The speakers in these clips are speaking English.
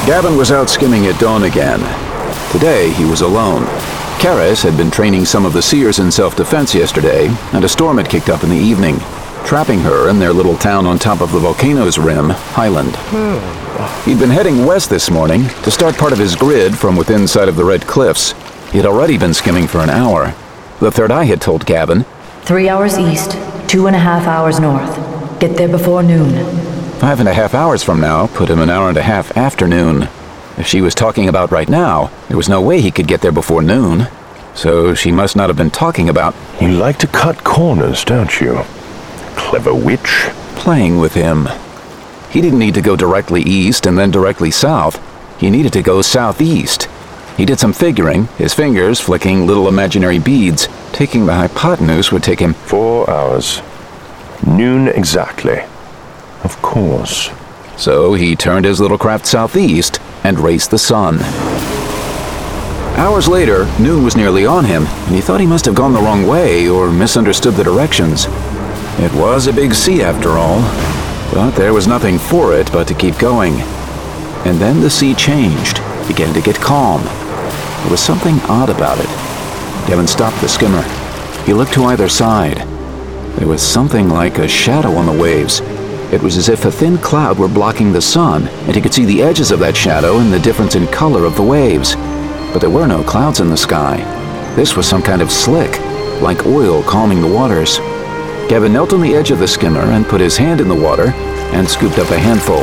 Gavin was out skimming at dawn again. Today, he was alone. Karis had been training some of the seers in self-defense yesterday, and a storm had kicked up in the evening, trapping her in their little town on top of the volcano's rim, Highland. He'd been heading west this morning to start part of his grid from within sight of the Red Cliffs. He had already been skimming for an hour. The Third Eye had told Gavin, 3 hours east, 2.5 hours north. Get there before noon. 5.5 hours from now put him an hour and a half after noon. If she was talking about right now, there was no way he could get there before noon. So she must not have been talking about... You like to cut corners, don't you? Clever witch. Playing with him. He didn't need to go directly east and then directly south. He needed to go southeast. He did some figuring, his fingers flicking little imaginary beads. Taking the hypotenuse would take him 4 hours. Noon exactly. Of course. So he turned his little craft southeast and raced the sun. Hours later, noon was nearly on him, and he thought he must have gone the wrong way or misunderstood the directions. It was a big sea after all, but there was nothing for it but to keep going. And then the sea changed, began to get calm. There was something odd about it. Gavin stopped the skimmer. He looked to either side. There was something like a shadow on the waves. It was as if a thin cloud were blocking the sun, and he could see the edges of that shadow and the difference in color of the waves. But there were no clouds in the sky. This was some kind of slick, like oil calming the waters. Gavin knelt on the edge of the skimmer and put his hand in the water and scooped up a handful.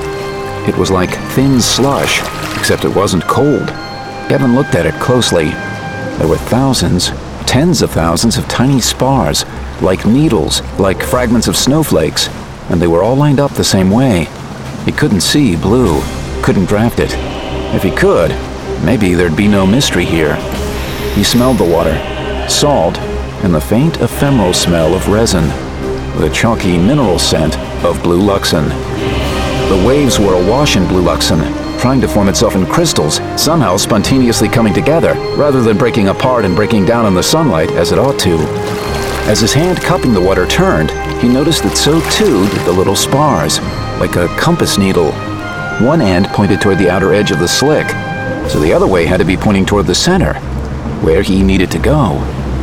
It was like thin slush, except it wasn't cold. Gavin looked at it closely. There were thousands, tens of thousands of tiny spars, like needles, like fragments of snowflakes, and they were all lined up the same way. He couldn't see blue, couldn't draft it. If he could, maybe there'd be no mystery here. He smelled the water, salt, and the faint ephemeral smell of resin, the chalky mineral scent of blue luxon. The waves were awash in blue luxon, trying to form itself in crystals, somehow spontaneously coming together, rather than breaking apart and breaking down in the sunlight as it ought to. As his hand cupping the water turned, he noticed that so too did the little spars, like a compass needle. One end pointed toward the outer edge of the slick, so the other way had to be pointing toward the center, where he needed to go.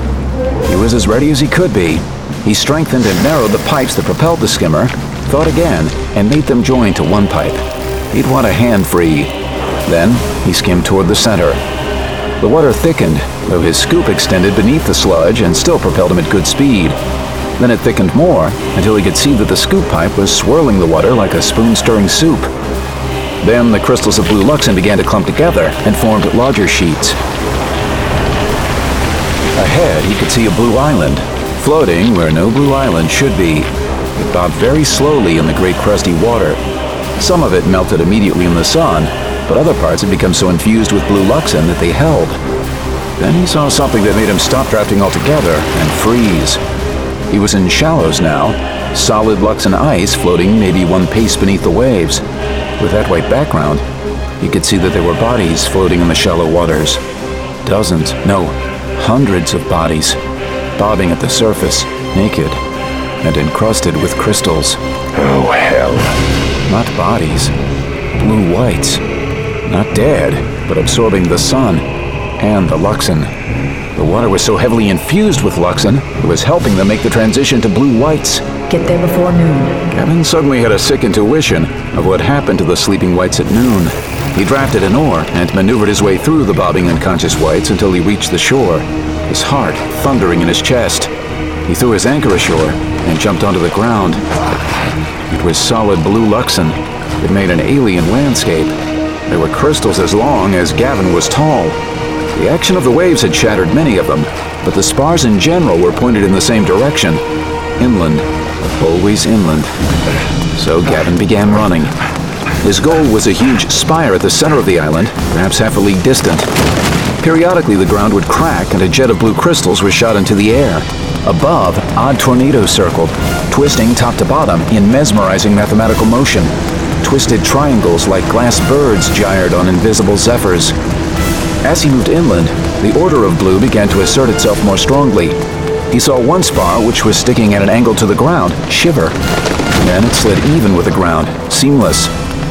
He was as ready as he could be. He strengthened and narrowed the pipes that propelled the skimmer, thought again, and made them join to one pipe. He'd want a hand free. Then he skimmed toward the center. The water thickened, though his scoop extended beneath the sludge and still propelled him at good speed. Then it thickened more, until he could see that the scoop pipe was swirling the water like a spoon stirring soup. Then the crystals of blue luxon began to clump together and formed larger sheets. Ahead, he could see a blue island, floating where no blue island should be. It bobbed very slowly in the great crusty water. Some of it melted immediately in the sun, but other parts had become so infused with blue luxon that they held. Then he saw something that made him stop drafting altogether and freeze. He was in shallows now, solid luxon ice floating maybe one pace beneath the waves. With that white background, he could see that there were bodies floating in the shallow waters. Dozens, no, hundreds of bodies, bobbing at the surface, naked and encrusted with crystals. Oh, hell. Not bodies, blue whites. Not dead, but absorbing the sun and the luxon. The water was so heavily infused with luxon, it was helping them make the transition to blue whites. Get there before noon. Gavin suddenly had a sick intuition of what happened to the sleeping whites at noon. He drafted an oar and maneuvered his way through the bobbing unconscious whites until he reached the shore, his heart thundering in his chest. He threw his anchor ashore and jumped onto the ground. It was solid blue luxon. It made an alien landscape. There were crystals as long as Gavin was tall. The action of the waves had shattered many of them, but the spars in general were pointed in the same direction. Inland. Always inland. So Gavin began running. His goal was a huge spire at the center of the island, perhaps half a league distant. Periodically the ground would crack and a jet of blue crystals was shot into the air. Above, odd tornadoes circled, twisting top to bottom in mesmerizing mathematical motion. Twisted triangles like glass birds gyred on invisible zephyrs. As he moved inland, the order of blue began to assert itself more strongly. He saw one spar, which was sticking at an angle to the ground, shiver. Then it slid even with the ground, seamless.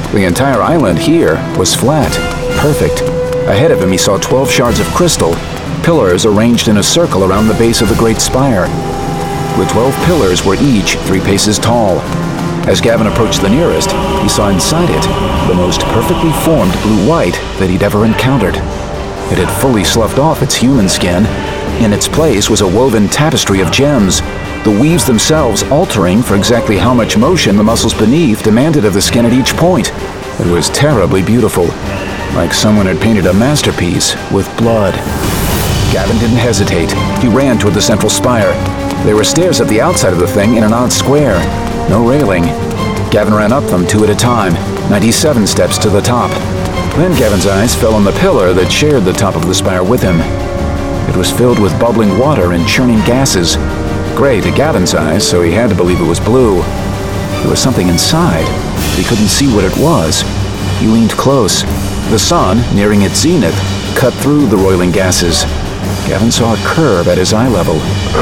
The entire island here was flat, perfect. Ahead of him he saw 12 shards of crystal, pillars arranged in a circle around the base of the great spire. The 12 pillars were each 3 paces tall. As Gavin approached the nearest, he saw inside it the most perfectly formed blue-white that he'd ever encountered. It had fully sloughed off its human skin. In its place was a woven tapestry of gems, the weaves themselves altering for exactly how much motion the muscles beneath demanded of the skin at each point. It was terribly beautiful, like someone had painted a masterpiece with blood. Gavin didn't hesitate. He ran toward the central spire. There were stairs at the outside of the thing in an odd square. No railing. Gavin ran up them 2 at a time, 97 steps to the top. Then Gavin's eyes fell on the pillar that shared the top of the spire with him. It was filled with bubbling water and churning gases. Gray to Gavin's eyes, so he had to believe it was blue. There was something inside, but he couldn't see what it was. He leaned close. The sun, nearing its zenith, cut through the roiling gases. Gavin saw a curve at his eye level.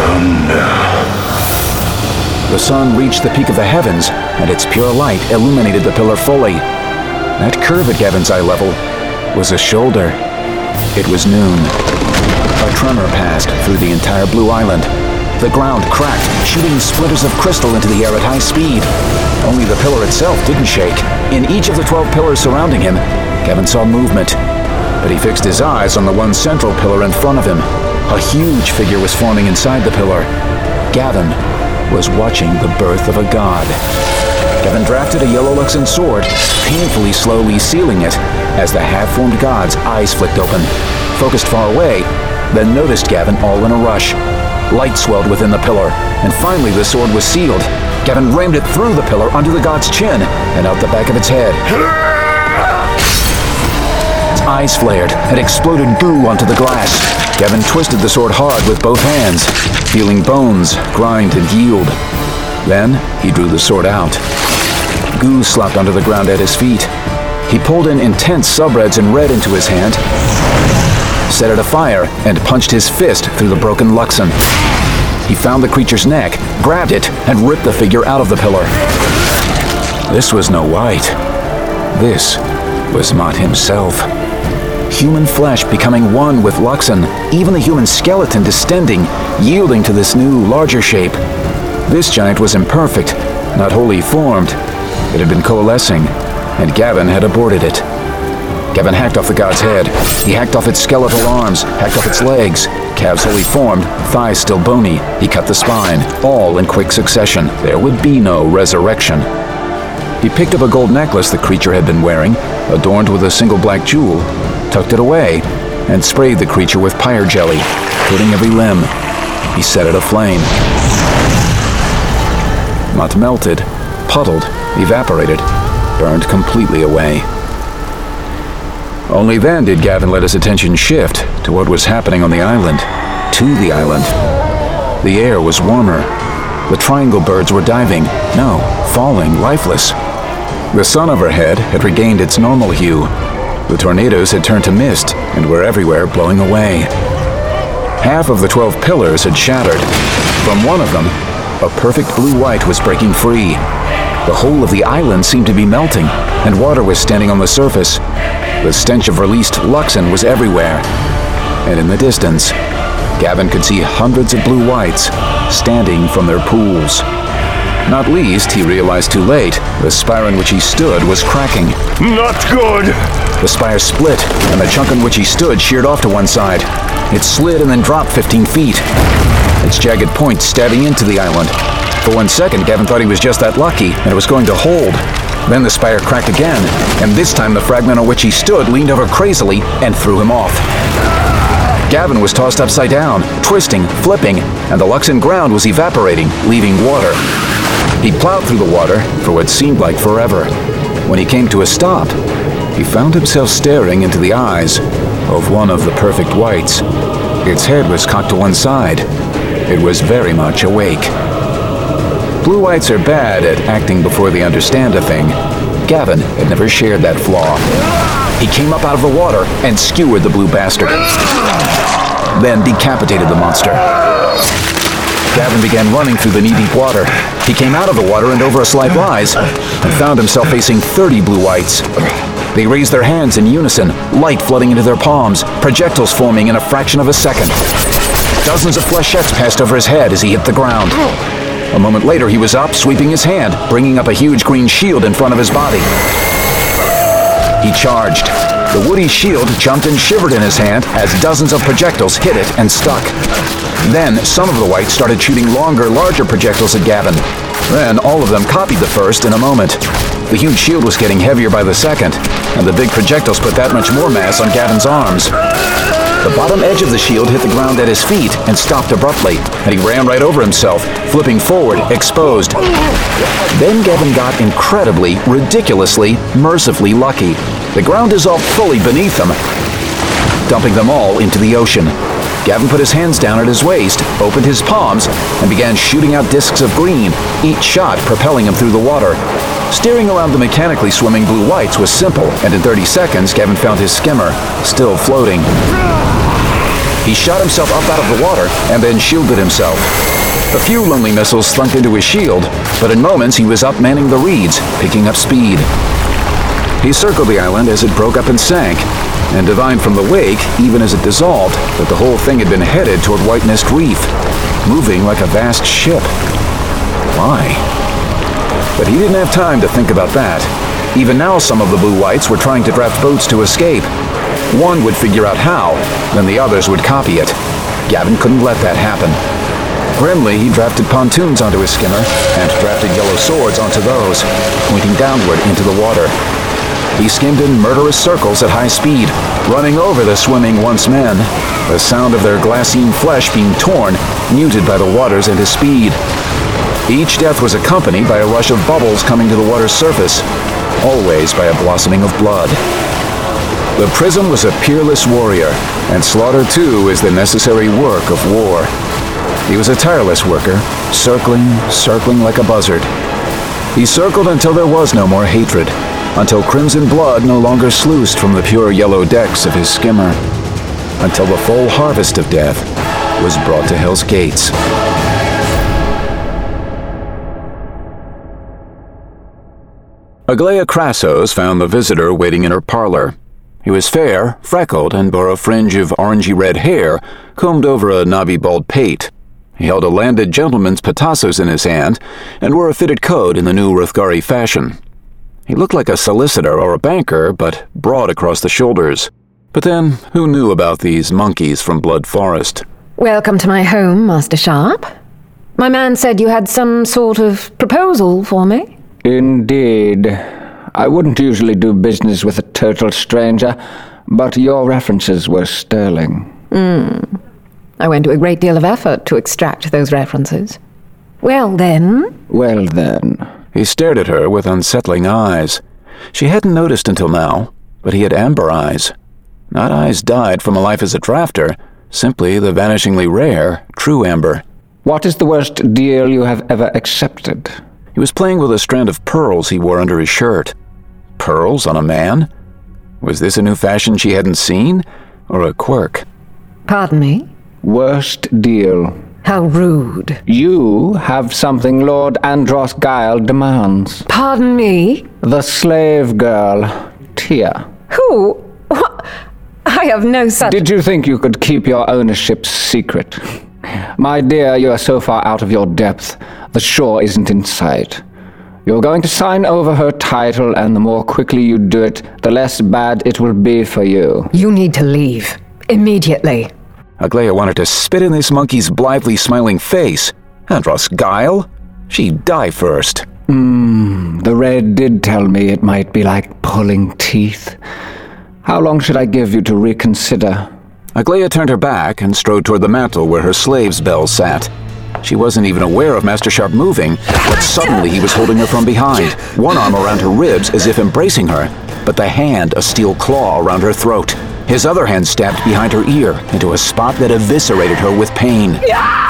The sun reached the peak of the heavens, and its pure light illuminated the pillar fully. That curve at Gavin's eye level was a shoulder. It was noon. A tremor passed through the entire Blue Island. The ground cracked, shooting splinters of crystal into the air at high speed. Only the pillar itself didn't shake. In each of the 12 pillars surrounding him, Gavin saw movement. But he fixed his eyes on the one central pillar in front of him. A huge figure was forming inside the pillar. Gavin was watching the birth of a god. Gavin drafted a yellow Luxon sword, painfully slowly sealing it as the half-formed god's eyes flicked open. Focused far away, then noticed Gavin all in a rush. Light swelled within the pillar, and finally the sword was sealed. Gavin rammed it through the pillar under the god's chin and out the back of its head. Its eyes flared and exploded goo onto the glass. Gavin twisted the sword hard with both hands, feeling bones grind and yield. Then he drew the sword out. Goo slopped onto the ground at his feet. He pulled in intense subreds and red into his hand, set it afire, and punched his fist through the broken Luxon. He found the creature's neck, grabbed it, and ripped the figure out of the pillar. This was no White. This was Mott himself. Human flesh becoming one with Luxon, even the human skeleton distending, yielding to this new, larger shape. This giant was imperfect, not wholly formed. It had been coalescing, and Gavin had aborted it. Gavin hacked off the god's head. He hacked off its skeletal arms, hacked off its legs, calves wholly formed, thighs still bony. He cut the spine, all in quick succession. There would be no resurrection. He picked up a gold necklace the creature had been wearing, adorned with a single black jewel, tucked it away, and sprayed the creature with pyre jelly, coating every limb. He set it aflame. Mott melted, puddled, evaporated, burned completely away. Only then did Gavin let his attention shift to what was happening on the island, to the island. The air was warmer. The triangle birds were diving, no, falling, lifeless. The sun overhead had regained its normal hue. The tornadoes had turned to mist and were everywhere blowing away. Half of the 12 pillars had shattered. From one of them, a perfect blue-white was breaking free. The whole of the island seemed to be melting, and water was standing on the surface. The stench of released Luxon was everywhere. And in the distance, Gavin could see hundreds of blue whites standing from their pools. Not least, he realized too late, the spire in which he stood was cracking. Not good! The spire split, and the chunk on which he stood sheared off to one side. It slid and then dropped 15 feet, its jagged point stabbing into the island. For 1 second, Gavin thought he was just that lucky, and it was going to hold. Then the spire cracked again, and this time the fragment on which he stood leaned over crazily and threw him off. Gavin was tossed upside down, twisting, flipping, and the Luxon ground was evaporating, leaving water. He plowed through the water for what seemed like forever. When he came to a stop, he found himself staring into the eyes of one of the perfect whites. Its head was cocked to one side. It was very much awake. Blue whites are bad at acting before they understand a thing. Gavin had never shared that flaw. He came up out of the water and skewered the blue bastard, then decapitated the monster. Gavin began running through the knee-deep water. He came out of the water and over a slight rise, and found himself facing 30 blue whites. They raised their hands in unison, light flooding into their palms, projectiles forming in a fraction of a second. Dozens of flechettes passed over his head as he hit the ground. A moment later, he was up, sweeping his hand, bringing up a huge green shield in front of his body. He charged. The woody shield jumped and shivered in his hand as dozens of projectiles hit it and stuck. Then, some of the whites started shooting longer, larger projectiles at Gavin. Then, all of them copied the first in a moment. The huge shield was getting heavier by the second, and the big projectiles put that much more mass on Gavin's arms. The bottom edge of the shield hit the ground at his feet and stopped abruptly, and he ran right over himself, flipping forward, exposed. Then Gavin got incredibly, ridiculously, mercifully lucky. The ground dissolved fully beneath them, dumping them all into the ocean. Gavin put his hands down at his waist, opened his palms, and began shooting out discs of green, each shot propelling him through the water. Steering around the mechanically swimming blue whites was simple, and in 30 seconds, Gavin found his skimmer, still floating. He shot himself up out of the water, and then shielded himself. A few lonely missiles slunk into his shield, but in moments he was up manning the reeds, picking up speed. He circled the island as it broke up and sank, and divined from the wake, even as it dissolved, that the whole thing had been headed toward White Nest Reef, moving like a vast ship. Why? But he didn't have time to think about that. Even now, some of the blue whites were trying to draft boats to escape. One would figure out how, then the others would copy it. Gavin couldn't let that happen. Grimly, he drafted pontoons onto his skimmer, and drafted yellow swords onto those, pointing downward into the water. He skimmed in murderous circles at high speed, running over the swimming once men, the sound of their glassine flesh being torn, muted by the waters and his speed. Each death was accompanied by a rush of bubbles coming to the water's surface, always by a blossoming of blood. The Prism was a peerless warrior, and slaughter too is the necessary work of war. He was a tireless worker, circling like a buzzard. He circled until there was no more hatred, until crimson blood no longer sluiced from the pure yellow decks of his skimmer, until the full harvest of death was brought to Hell's Gates. Aglaia Crassos found the visitor waiting in her parlor. He was fair, freckled, and bore a fringe of orangey-red hair combed over a knobby bald pate. He held a landed gentleman's patassos in his hand and wore a fitted coat in the new Rothgari fashion. He looked like a solicitor or a banker, but broad across the shoulders. But then, who knew about these monkeys from Blood Forest? Welcome to my home, Master Sharp. My man said you had some sort of proposal for me. Indeed. I wouldn't usually do business with a total stranger, but your references were sterling. I went to a great deal of effort to extract those references. Well then. He stared at her with unsettling eyes. She hadn't noticed until now, but he had amber eyes. Not eyes dyed from a life as a drafter, simply the vanishingly rare, true amber. What is the worst deal you have ever accepted? He was playing with a strand of pearls he wore under his shirt. Pearls on a man? Was this a new fashion she hadn't seen, or a quirk? Pardon me? Worst deal. How rude. You have something Lord Andros Guile demands. Pardon me? The slave girl, Tia. Who? What? I have no such... Did you think you could keep your ownership secret? My dear, you are so far out of your depth, the shore isn't in sight. You're going to sign over her title, and the more quickly you do it, the less bad it will be for you. You need to leave. Immediately. Aglaia wanted to spit in this monkey's blithely smiling face. Andros Guile? She'd die first. The red did tell me it might be like pulling teeth. How long should I give you to reconsider? Aglaia turned her back and strode toward the mantel where her slave's bell sat. She wasn't even aware of Master Sharp moving, but suddenly he was holding her from behind, one arm around her ribs as if embracing her, but the hand a steel claw around her throat. His other hand stabbed behind her ear into a spot that eviscerated her with pain.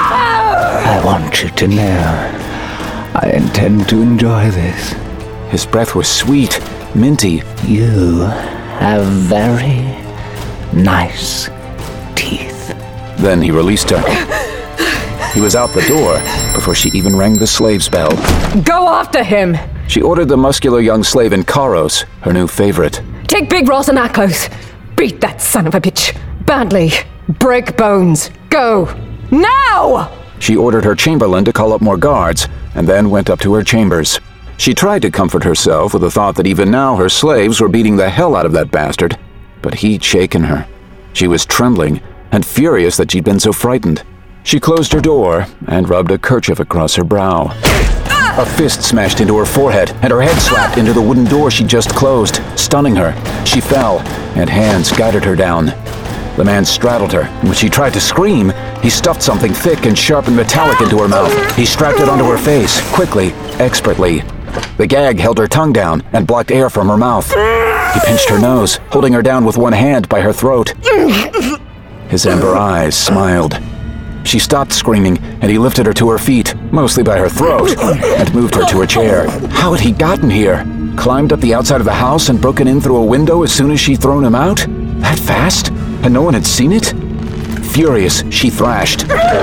I want you to know, I intend to enjoy this. His breath was sweet, minty. You have very nice teeth. Then he released her. He was out the door before she even rang the slave's bell. Go after him! She ordered the muscular young slave in Karos, her new favorite. Take Big Ross and Aklos. Beat that son of a bitch. Badly. Break bones. Go. Now! She ordered her chamberlain to call up more guards, and then went up to her chambers. She tried to comfort herself with the thought that even now her slaves were beating the hell out of that bastard, but he'd shaken her. She was trembling and furious that she'd been so frightened. She closed her door and rubbed a kerchief across her brow. A fist smashed into her forehead, and her head slapped into the wooden door she'd just closed, stunning her. She fell, and hands guided her down. The man straddled her, and when she tried to scream, he stuffed something thick and sharp and metallic into her mouth. He strapped it onto her face, quickly, expertly. The gag held her tongue down and blocked air from her mouth. He pinched her nose, holding her down with one hand by her throat. His amber eyes smiled. She stopped screaming, and he lifted her to her feet, mostly by her throat, and moved her to her chair. How had he gotten here? Climbed up the outside of the house and broken in through a window as soon as she'd thrown him out? That fast? And no one had seen it? Furious, she thrashed.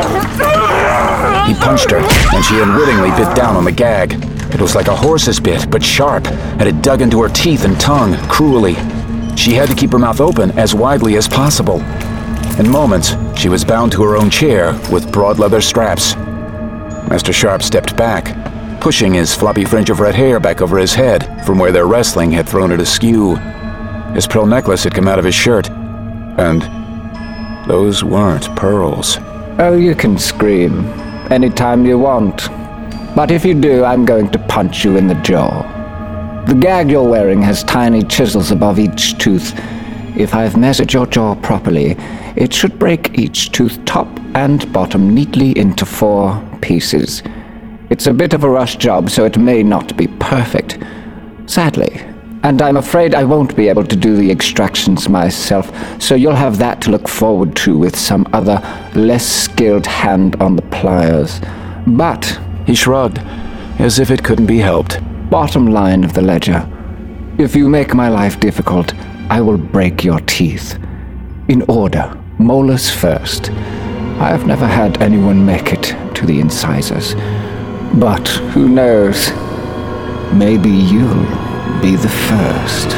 He punched her, and she unwittingly bit down on the gag. It was like a horse's bit, but sharp, and it dug into her teeth and tongue, cruelly. She had to keep her mouth open as widely as possible. In moments, she was bound to her own chair with broad leather straps. Master Sharp stepped back, pushing his floppy fringe of red hair back over his head from where their wrestling had thrown it askew. His pearl necklace had come out of his shirt, and those weren't pearls. Oh, you can scream anytime you want. But if you do, I'm going to punch you in the jaw. The gag you're wearing has tiny chisels above each tooth. If I've measured your jaw properly, it should break each tooth top and bottom neatly into 4 pieces. It's a bit of a rush job, so it may not be perfect, sadly. And I'm afraid I won't be able to do the extractions myself, so you'll have that to look forward to with some other, less skilled hand on the pliers. But He shrugged, as if it couldn't be helped. Bottom line of the ledger, if you make my life difficult, I will break your teeth. In order, molars first. I have never had anyone make it to the incisors. But who knows? Maybe you'll be the first.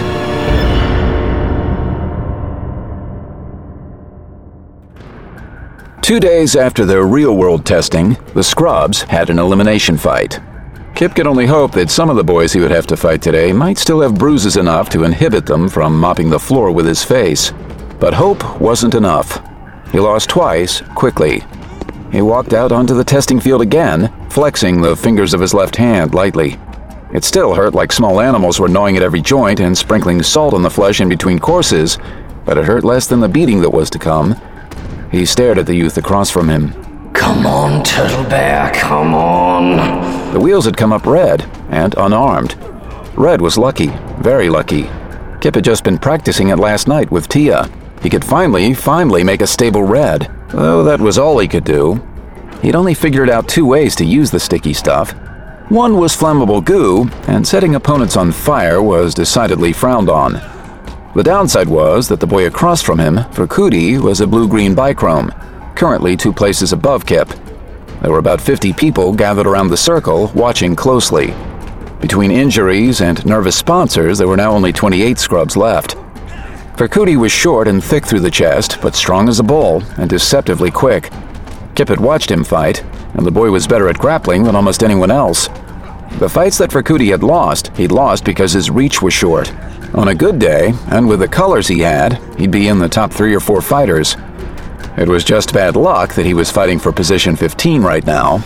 Two days after their real-world testing, the scrubs had an elimination fight. Kip could only hope that some of the boys he would have to fight today might still have bruises enough to inhibit them from mopping the floor with his face. But hope wasn't enough. He lost twice, quickly. He walked out onto the testing field again, flexing the fingers of his left hand lightly. It still hurt like small animals were gnawing at every joint and sprinkling salt on the flesh in between courses, but it hurt less than the beating that was to come. He stared at the youth across from him. Come on, Turtle Bear, come on. The wheels had come up red and unarmed. Red was lucky, very lucky. Kip had just been practicing it last night with Tia. He could finally make a stable Red, though that was all he could do. He'd only figured out 2 ways to use the sticky stuff. One was flammable goo, and setting opponents on fire was decidedly frowned on. The downside was that the boy across from him, Verkudi, was a blue-green bichrome, currently 2 places above Kip. There were about 50 people gathered around the circle, watching closely. Between injuries and nervous sponsors, there were now only 28 scrubs left. Verkudi was short and thick through the chest, but strong as a bull and deceptively quick. Kip had watched him fight, and the boy was better at grappling than almost anyone else. The fights that Verkudi had lost, he'd lost because his reach was short. On a good day, and with the colors he had, he'd be in the top 3 or 4 fighters. It was just bad luck that he was fighting for position 15 right now.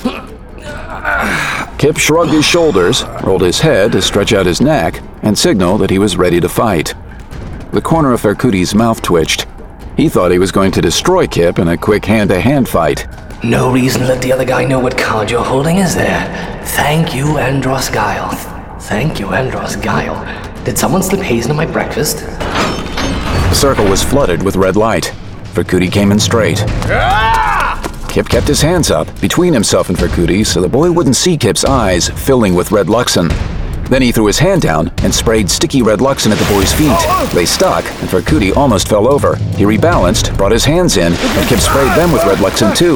Kip shrugged his shoulders, rolled his head to stretch out his neck, and signaled that he was ready to fight. The corner of Verkudi's mouth twitched. He thought he was going to destroy Kip in a quick hand-to-hand fight. No reason to let the other guy know what card you're holding, is there? Thank you, Andros Guile. Thank you, Andros Guile. Did someone slip haze into my breakfast? The circle was flooded with red light. Verkudi came in straight. Kip kept his hands up between himself and Verkudi so the boy wouldn't see Kip's eyes filling with red Luxon. Then he threw his hand down and sprayed sticky red Luxon at the boy's feet. They stuck, and Verkudi almost fell over. He rebalanced, brought his hands in, and Kip sprayed them with red Luxon too.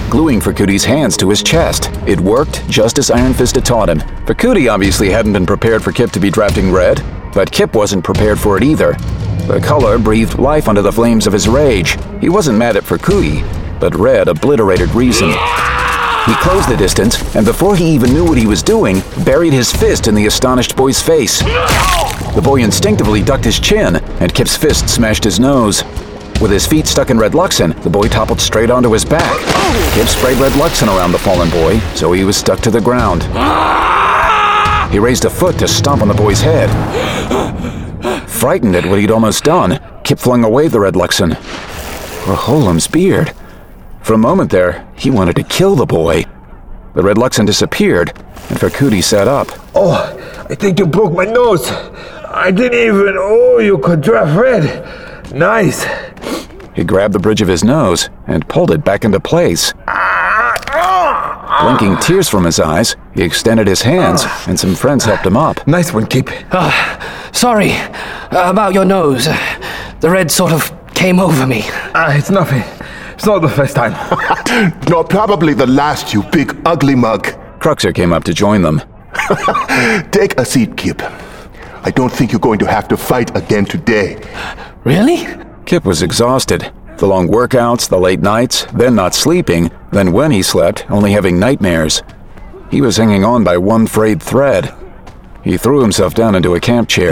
gluing Ferkuti's hands to his chest. It worked just as Iron Fist had taught him. Ferkuti obviously hadn't been prepared for Kip to be drafting Red, but Kip wasn't prepared for it either. The color breathed life onto the flames of his rage. He wasn't mad at Ferkuti, but Red obliterated reason. He closed the distance, and before he even knew what he was doing, buried his fist in the astonished boy's face. The boy instinctively ducked his chin, and Kip's fist smashed his nose. With his feet stuck in Red Luxon, the boy toppled straight onto his back. Kip sprayed Red Luxon around the fallen boy, so he was stuck to the ground. He raised a foot to stomp on the boy's head. Frightened at what he'd almost done, Kip flung away the Red Luxon. For Holem's beard. For a moment there, he wanted to kill the boy. The Red Luxon disappeared, and Ferkuti sat up. Oh, I think you broke my nose. I didn't even know you could draft Red. Nice. He grabbed the bridge of his nose and pulled it back into place. Blinking tears from his eyes, he extended his hands, and some friends helped him up. Nice one, Kip. Sorry about your nose. The red sort of came over me. It's nothing. It's not the first time. Nor probably the last, you big ugly mug. Cruxer came up to join them. Take a seat, Kip. I don't think you're going to have to fight again today. Really? Kip was exhausted. The long workouts, the late nights, then not sleeping, then when he slept, only having nightmares. He was hanging on by one frayed thread. He threw himself down into a camp chair.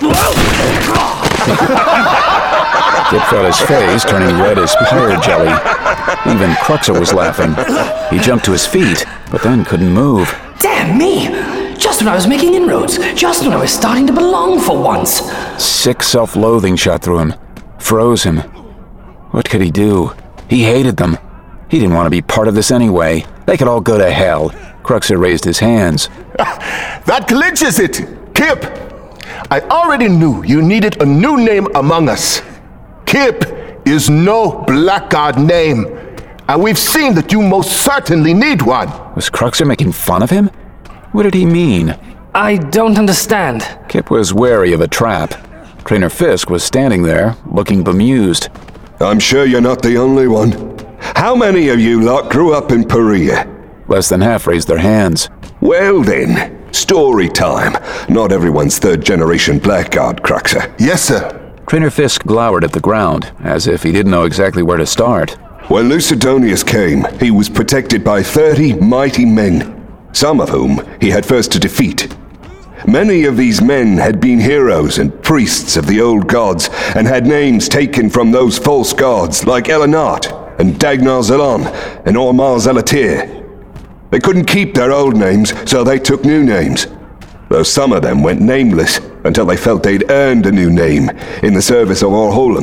Kip felt his face turning red as pirate jelly. Even Cruxer was laughing. He jumped to his feet, but then couldn't move. Damn me! Just when I was making inroads, just when I was starting to belong for once. Sick self-loathing shot through him, froze him. What could he do? He hated them. He didn't want to be part of this anyway. They could all go to hell. Cruxer raised his hands. That clinches it! Kip! I already knew you needed a new name among us. Kip is no blackguard name, and we've seen that you most certainly need one. Was Cruxer making fun of him? What did he mean? I don't understand. Kip was wary of a trap. Trainer Fisk was standing there, looking bemused. I'm sure you're not the only one. How many of you lot grew up in Perea? Less than half raised their hands. Well then, story time. Not everyone's third-generation blackguard, Cruxer. Yes, sir. Trainer Fisk glowered at the ground, as if he didn't know exactly where to start. When Lucedonius came, he was protected by 30 mighty men, some of whom he had first to defeat. Many of these men had been heroes and priests of the old gods, and had names taken from those false gods, like Elenart, and Dagnar Zelon, and Ormar Zelatir. They couldn't keep their old names, so they took new names, though some of them went nameless until they felt they'd earned a new name in the service of Orholem.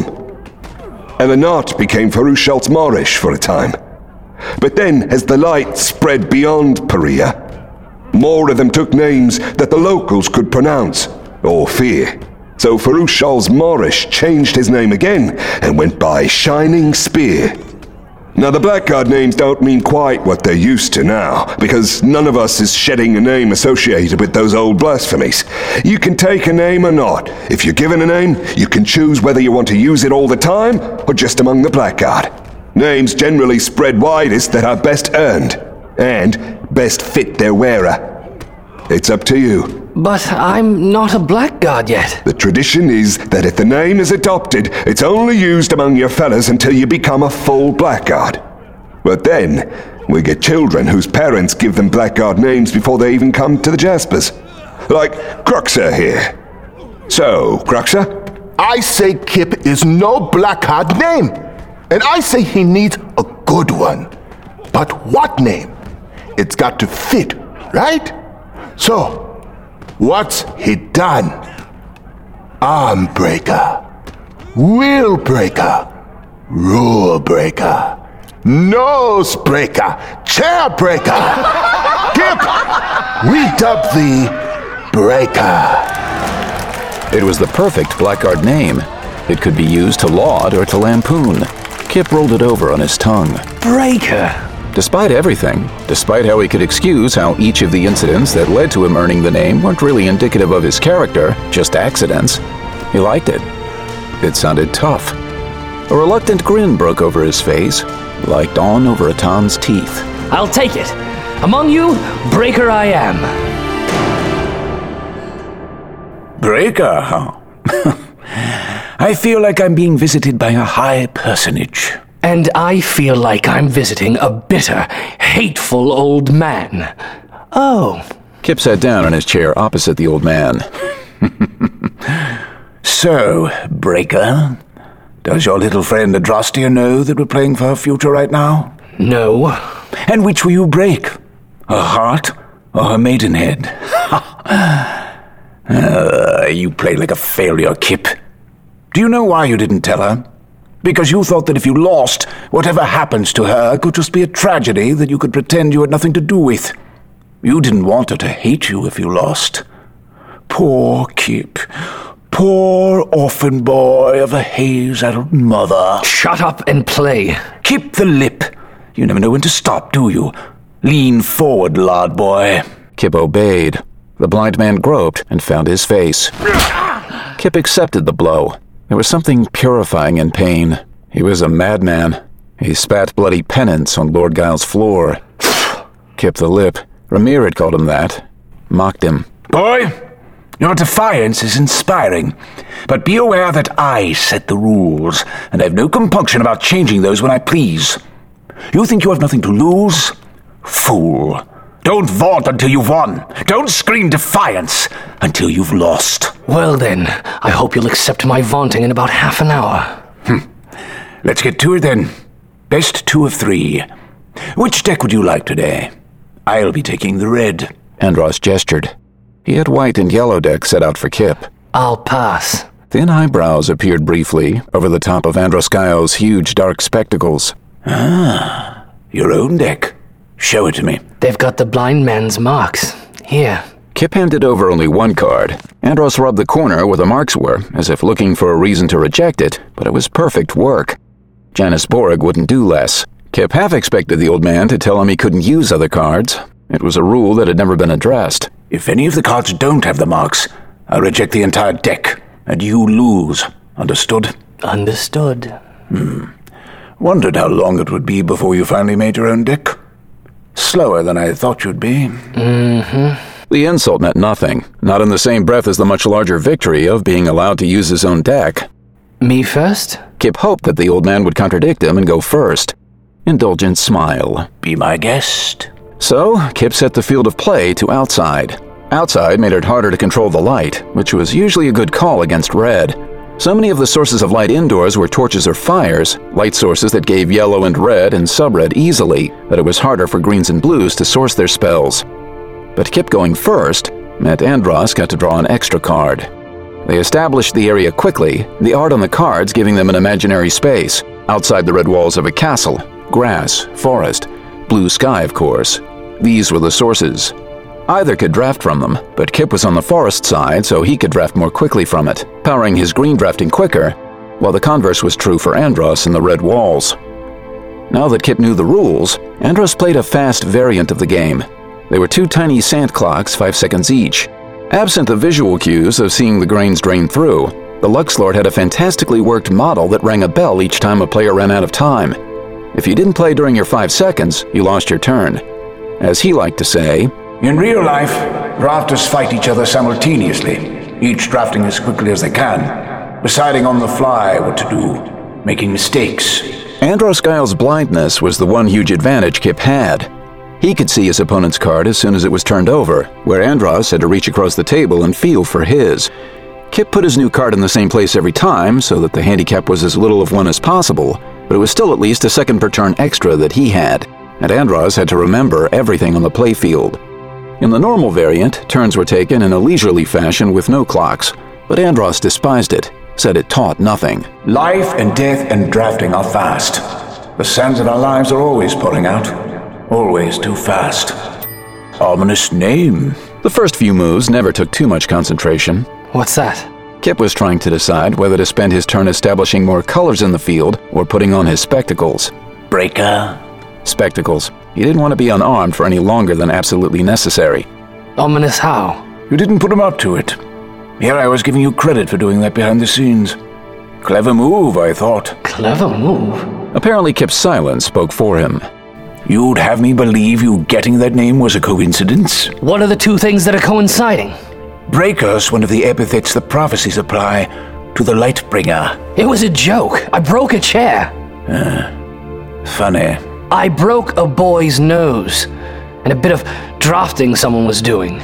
Elenart became Farushalt Morish for a time. But then, as the light spread beyond Perea, more of them took names that the locals could pronounce, or fear. So Farushalt Morish changed his name again, and went by Shining Spear. Now the blackguard names don't mean quite what they're used to now, because none of us is shedding a name associated with those old blasphemies. You can take a name or not. If you're given a name, you can choose whether you want to use it all the time, or just among the blackguard. Names generally spread widest that are best earned, and best fit their wearer. It's up to you. But I'm not a blackguard yet. The tradition is that if the name is adopted, it's only used among your fellas until you become a full blackguard. But then, we get children whose parents give them blackguard names before they even come to the Jaspers. Like Cruxer here. So, Cruxer? I say Kip is no blackguard name, and I say he needs a good one. But what name? It's got to fit, right? So, what's he done? Arm breaker, will breaker, rule breaker, nose breaker, chair breaker. Kip, we dub thee Breaker. It was the perfect blackguard name. It could be used to laud or to lampoon. Kip rolled it over on his tongue. Breaker. Despite everything, despite how he could excuse how each of the incidents that led to him earning the name weren't really indicative of his character, just accidents, he liked it. It sounded tough. A reluctant grin broke over his face. like dawn over Atan's teeth. I'll take it. Among you, Breaker I am. Breaker, huh? I feel like I'm being visited by a high personage. And I feel like I'm visiting a bitter, hateful old man. Oh. Kip sat down in his chair opposite the old man. So, Breaker, does your little friend Adrostia know that we're playing for her future right now? No. And which will you break? Her heart or her maidenhead? You play like a failure, Kip. Do you know why you didn't tell her? Because you thought that if you lost, whatever happens to her could just be a tragedy that you could pretend you had nothing to do with. You didn't want her to hate you if you lost. Poor Kip. Poor orphan boy of a haze-addled mother. Shut up and play. Keep the lip. You never know when to stop, do you? Lean forward, lard boy. Kip obeyed. The blind man groped and found his face. Kip accepted the blow. There was something purifying in pain. He was a madman. He spat bloody penance on Lord Giles' floor. Kip the Lip. Ramir had called him that. Mocked him. Boy, your defiance is inspiring. But be aware that I set the rules, and I have no compunction about changing those when I please. You think you have nothing to lose? Fool. Don't vaunt until you've won. Don't scream defiance until you've lost. Well then, I hope you'll accept my vaunting in about half an hour. Let's get to it then. Best 2 of 3. Which deck would you like today? I'll be taking the red. Andros gestured. He had white and yellow decks set out for Kip. I'll pass. Thin eyebrows appeared briefly over the top of Andros Giles' huge dark spectacles. Ah, your own deck. Show it to me. They've got the blind man's marks. Here. Kip handed over only one card. Andros rubbed the corner where the marks were, as if looking for a reason to reject it, but it was perfect work. Janice Borg wouldn't do less. Kip half expected the old man to tell him he couldn't use other cards. It was a rule that had never been addressed. If any of the cards don't have the marks, I'll reject the entire deck, and you lose. Understood? Understood. Wondered how long it would be before you finally made your own deck. Slower than I thought you'd be. The insult meant nothing, not in the same breath as the much larger victory of being allowed to use his own deck. Me first? Kip hoped that the old man would contradict him and go first. Indulgent smile. Be my guest. So, Kip set the field of play to outside. Outside made it harder to control the light, which was usually a good call against red. So many of the sources of light indoors were torches or fires, light sources that gave yellow and red and sub-red easily, that it was harder for greens and blues to source their spells. But Kip going first meant Andros got to draw an extra card. They established the area quickly, the art on the cards giving them an imaginary space, outside the red walls of a castle, grass, forest, blue sky, of course. These were the sources. Either could draft from them, but Kip was on the forest side, so he could draft more quickly from it, powering his green drafting quicker, while the converse was true for Andros in the red walls. Now that Kip knew the rules, Andros played a fast variant of the game. They were 2 tiny sand clocks, 5 seconds each. Absent the visual cues of seeing the grains drain through, the Luxlord had a fantastically worked model that rang a bell each time a player ran out of time. If you didn't play during your 5 seconds, you lost your turn. As he liked to say, in real life, drafters fight each other simultaneously, each drafting as quickly as they can, deciding on the fly what to do, making mistakes. Andros Giles' blindness was the one huge advantage Kip had. He could see his opponent's card as soon as it was turned over, where Andros had to reach across the table and feel for his. Kip put his new card in the same place every time so that the handicap was as little of one as possible, but it was still at least a second per turn extra that he had, and Andros had to remember everything on the playfield. In the normal variant, turns were taken in a leisurely fashion with no clocks, but Andros despised it, said it taught nothing. Life and death and drafting are fast. The sands of our lives are always pouring out, always too fast. Ominous name. The first few moves never took too much concentration. What's that? Kip was trying to decide whether to spend his turn establishing more colors in the field or putting on his spectacles. Breaker. Spectacles. He didn't want to be unarmed for any longer than absolutely necessary. Ominous how? You didn't put him up to it. Here I was giving you credit for doing that behind the scenes. Clever move, I thought. Clever move? Apparently Kip's silence spoke for him. You'd have me believe you getting that name was a coincidence? What are the two things that are coinciding? Breaker's one of the epithets the prophecies apply to the Lightbringer. It was a joke. I broke a chair. Funny. I broke a boy's nose. And a bit of drafting someone was doing.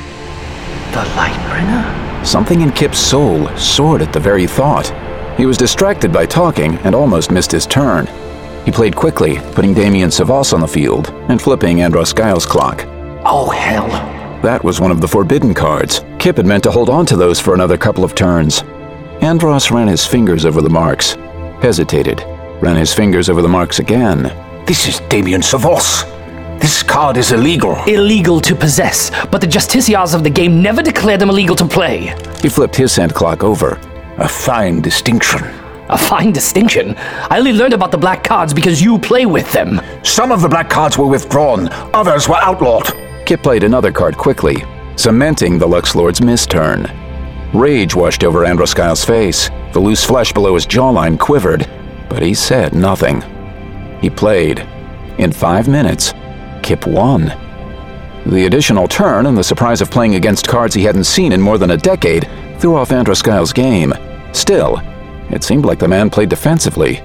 The Lightbringer? Something in Kip's soul soared at the very thought. He was distracted by talking and almost missed his turn. He played quickly, putting Damien Savos on the field and flipping Andros Guile's clock. Oh, hell. That was one of the forbidden cards. Kip had meant to hold on to those for another couple of turns. Andros ran his fingers over the marks, hesitated, ran his fingers over the marks again. This is Damien Savos. This card is illegal. Illegal to possess, but the justiciars of the game never declared them illegal to play. He flipped his hand clock over. A fine distinction. A fine distinction? I only learned about the black cards because you play with them. Some of the black cards were withdrawn, others were outlawed. Kip played another card quickly, cementing the Lux Lord's misturn. Rage washed over Andros Guile's face. The loose flesh below his jawline quivered, but he said nothing. He played. In 5 minutes, Kip won. The additional turn and the surprise of playing against cards he hadn't seen in more than a decade threw off Andros Guile's game. Still, it seemed like the man played defensively.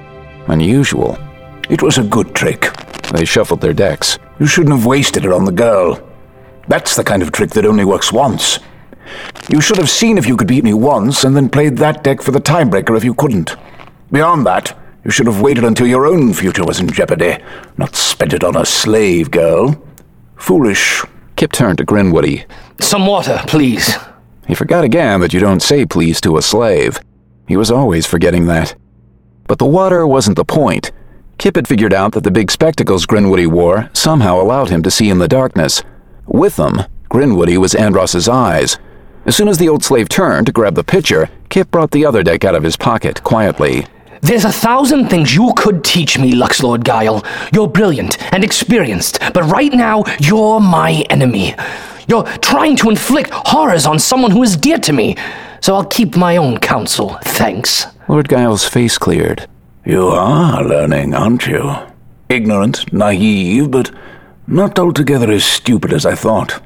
Unusual. It was a good trick. They shuffled their decks. You shouldn't have wasted it on the girl. That's the kind of trick that only works once. You should have seen if you could beat me once and then played that deck for the tiebreaker if you couldn't. Beyond that, you should have waited until your own future was in jeopardy, not spent it on a slave girl. Foolish. Kip turned to Grinwoody. Some water, please. He forgot again that you don't say please to a slave. He was always forgetting that. But the water wasn't the point. Kip had figured out that the big spectacles Grinwoody wore somehow allowed him to see in the darkness. With them, Grinwoody was Andros's eyes. As soon as the old slave turned to grab the pitcher, Kip brought the other deck out of his pocket quietly. There's 1,000 things you could teach me, Lux Lord Guile. You're brilliant and experienced, but right now, you're my enemy. You're trying to inflict horrors on someone who is dear to me, so I'll keep my own counsel, thanks. Lord Guile's face cleared. You are learning, aren't you? Ignorant, naive, but not altogether as stupid as I thought.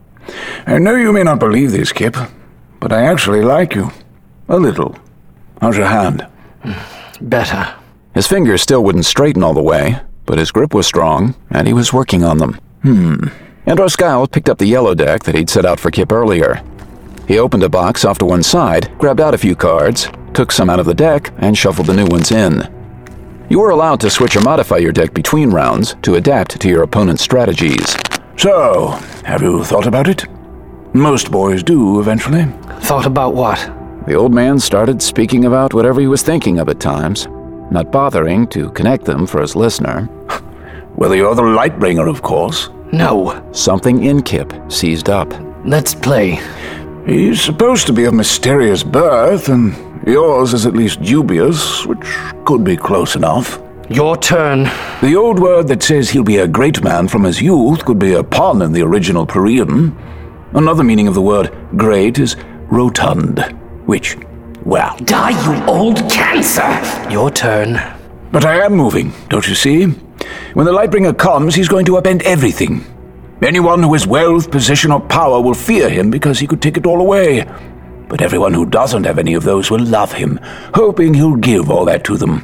I know you may not believe this, Kip, but I actually like you. A little. How's your hand? Better. His fingers still wouldn't straighten all the way, but his grip was strong, and he was working on them. Andros Guile picked up the yellow deck that he'd set out for Kip earlier. He opened a box off to one side, grabbed out a few cards, took some out of the deck, and shuffled the new ones in. You were allowed to switch or modify your deck between rounds to adapt to your opponent's strategies. So, have you thought about it? Most boys do, eventually. Thought about what? The old man started speaking about whatever he was thinking of at times, not bothering to connect them for his listener. Well, you're the Lightbringer, of course. No. Something in Kip seized up. Let's play. He's supposed to be of mysterious birth, and yours is at least dubious, which could be close enough. Your turn. The old word that says he'll be a great man from his youth could be a pun in the original Perean. Another meaning of the word great is rotund, which, well... Die, you old cancer! Your turn. But I am moving, don't you see? When the Lightbringer comes, he's going to upend everything. Anyone who has wealth, position, or power will fear him because he could take it all away. But everyone who doesn't have any of those will love him, hoping he'll give all that to them.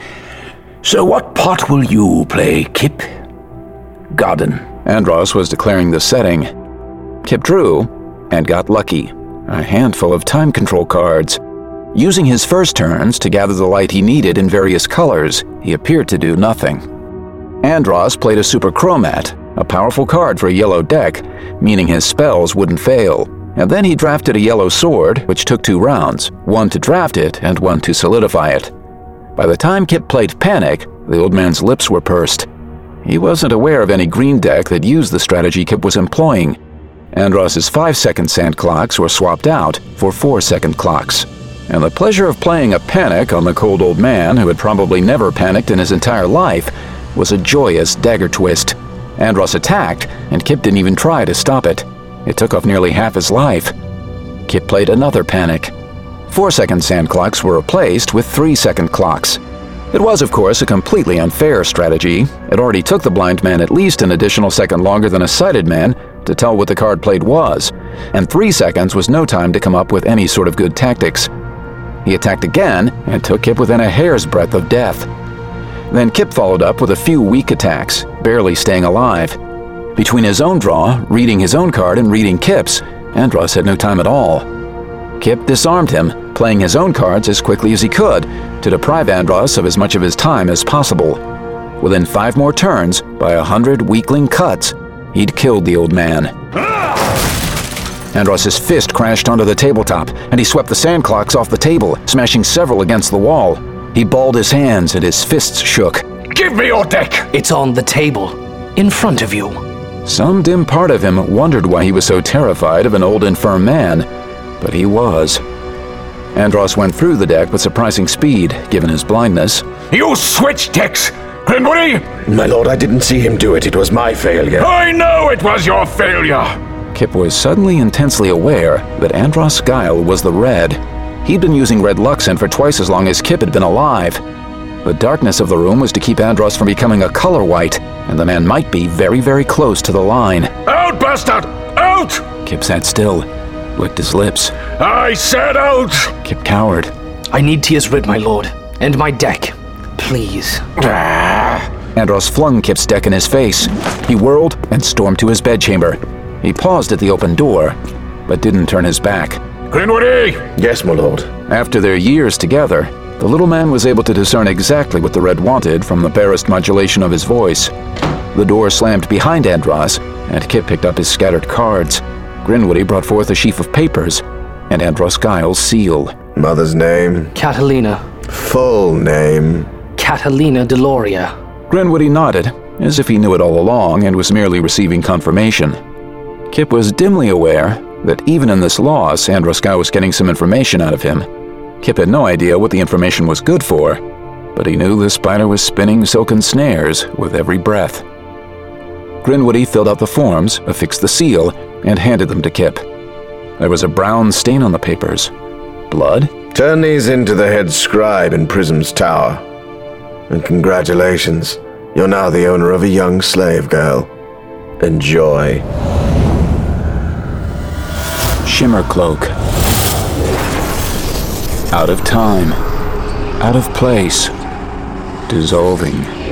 So what part will you play, Kip? Garden. Andros was declaring the setting. Kip drew, and got lucky. A handful of time control cards. Using his first turns to gather the light he needed in various colors, he appeared to do nothing. Andros played a Super Chromat, a powerful card for a yellow deck, meaning his spells wouldn't fail. And then he drafted a yellow sword, which took 2 rounds, one to draft it and one to solidify it. By the time Kip played Panic, the old man's lips were pursed. He wasn't aware of any green deck that used the strategy Kip was employing. Andros's 5-second sand clocks were swapped out for 4-second clocks. And the pleasure of playing a Panic on the cold old man, who had probably never panicked in his entire life, was a joyous dagger twist. Andros attacked, and Kip didn't even try to stop it. It took off nearly half his life. Kip played another Panic. 4-second sand clocks were replaced with 3-second clocks. It was, of course, a completely unfair strategy. It already took the blind man at least an additional second longer than a sighted man to tell what the card played was, and 3 seconds was no time to come up with any sort of good tactics. He attacked again and took Kip within a hair's breadth of death. Then Kip followed up with a few weak attacks, barely staying alive. Between his own draw, reading his own card, and reading Kip's, Andros had no time at all. Kip disarmed him, playing his own cards as quickly as he could to deprive Andros of as much of his time as possible. Within 5 more turns, by 100 weakling cuts, he'd killed the old man. Andros's fist crashed onto the tabletop, and he swept the sand clocks off the table, smashing several against the wall. He balled his hands and his fists shook. Give me your deck! It's on the table, in front of you. Some dim part of him wondered why he was so terrified of an old infirm man, but he was. Andros went through the deck with surprising speed, given his blindness. You switched decks! Grinwoody! My lord, I didn't see him do it. It was my failure. I know it was your failure! Kip was suddenly intensely aware that Andros Guile was the red. He'd been using red Luxant for twice as long as Kip had been alive. The darkness of the room was to keep Andros from becoming a color white, and the man might be very, very close to the line. Out, bastard! Out! Kip sat still, licked his lips. I said out! Kip cowered. I need Tears Rid, my lord, and my deck. Please. Andros flung Kip's deck in his face. He whirled and stormed to his bedchamber. He paused at the open door, but didn't turn his back. Grinwoody! Yes, my lord. After their years together, the little man was able to discern exactly what the red wanted from the barest modulation of his voice. The door slammed behind Andros, and Kip picked up his scattered cards. Grinwoody brought forth a sheaf of papers, and Andros Guile's seal. Mother's name? Catalina. Full name? Catalina Deloria. Grinwoody nodded, as if he knew it all along and was merely receiving confirmation. Kip was dimly aware that even in this loss, Andros Guile was getting some information out of him. Kip had no idea what the information was good for, but he knew the spider was spinning silken snares with every breath. Grinwoody filled out the forms, affixed the seal, and handed them to Kip. There was a brown stain on the papers. Blood? Turn these into the head scribe in Prism's tower. And congratulations, you're now the owner of a young slave girl. Enjoy. Shimmer cloak. Out of time. Out of place. Dissolving.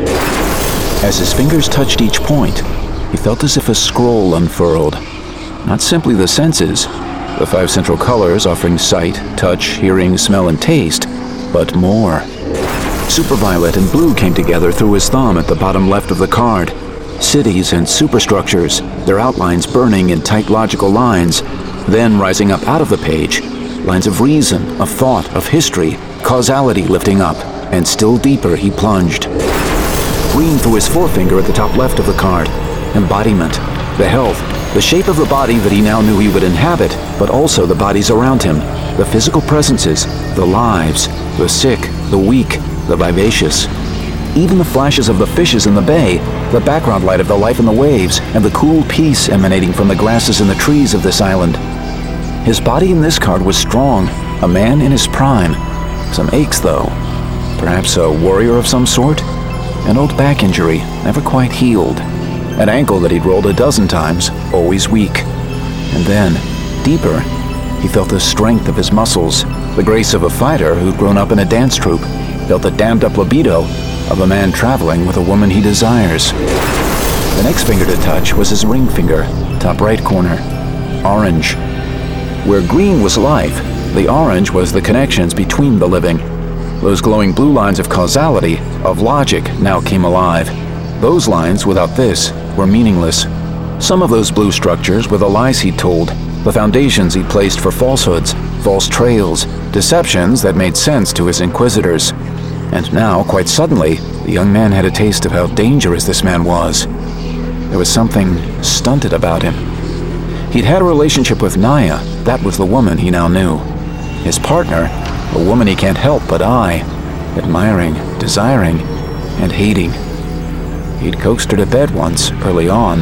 As his fingers touched each point, he felt as if a scroll unfurled. Not simply the senses, the 5 central colors offering sight, touch, hearing, smell, and taste, but more. Superviolet and blue came together through his thumb at the bottom left of the card. Cities and superstructures, their outlines burning in tight logical lines, then rising up out of the page, lines of reason, of thought, of history, causality lifting up, and still deeper he plunged. Green through his forefinger at the top left of the card. Embodiment, the health, the shape of the body that he now knew he would inhabit, but also the bodies around him, the physical presences, the lives, the sick, the weak, the vivacious. Even the flashes of the fishes in the bay, the background light of the life in the waves, and the cool peace emanating from the grasses and the trees of this island. His body in this card was strong, a man in his prime. Some aches, though. Perhaps a warrior of some sort? An old back injury, never quite healed. An ankle that he'd rolled a dozen times, always weak. And then, deeper, he felt the strength of his muscles, the grace of a fighter who'd grown up in a dance troupe, felt the dammed-up libido of a man traveling with a woman he desires. The next finger to touch was his ring finger, top right corner. Orange. Where green was life, the orange was the connections between the living. Those glowing blue lines of causality, of logic, now came alive. Those lines, without this, were meaningless. Some of those blue structures were the lies he'd told, the foundations he'd placed for falsehoods, false trails, deceptions that made sense to his inquisitors. And now, quite suddenly, the young man had a taste of how dangerous this man was. There was something stunted about him. He'd had a relationship with Naya, that was the woman he now knew. His partner, a woman he can't help but eye, admiring, desiring, and hating. He'd coaxed her to bed once, early on.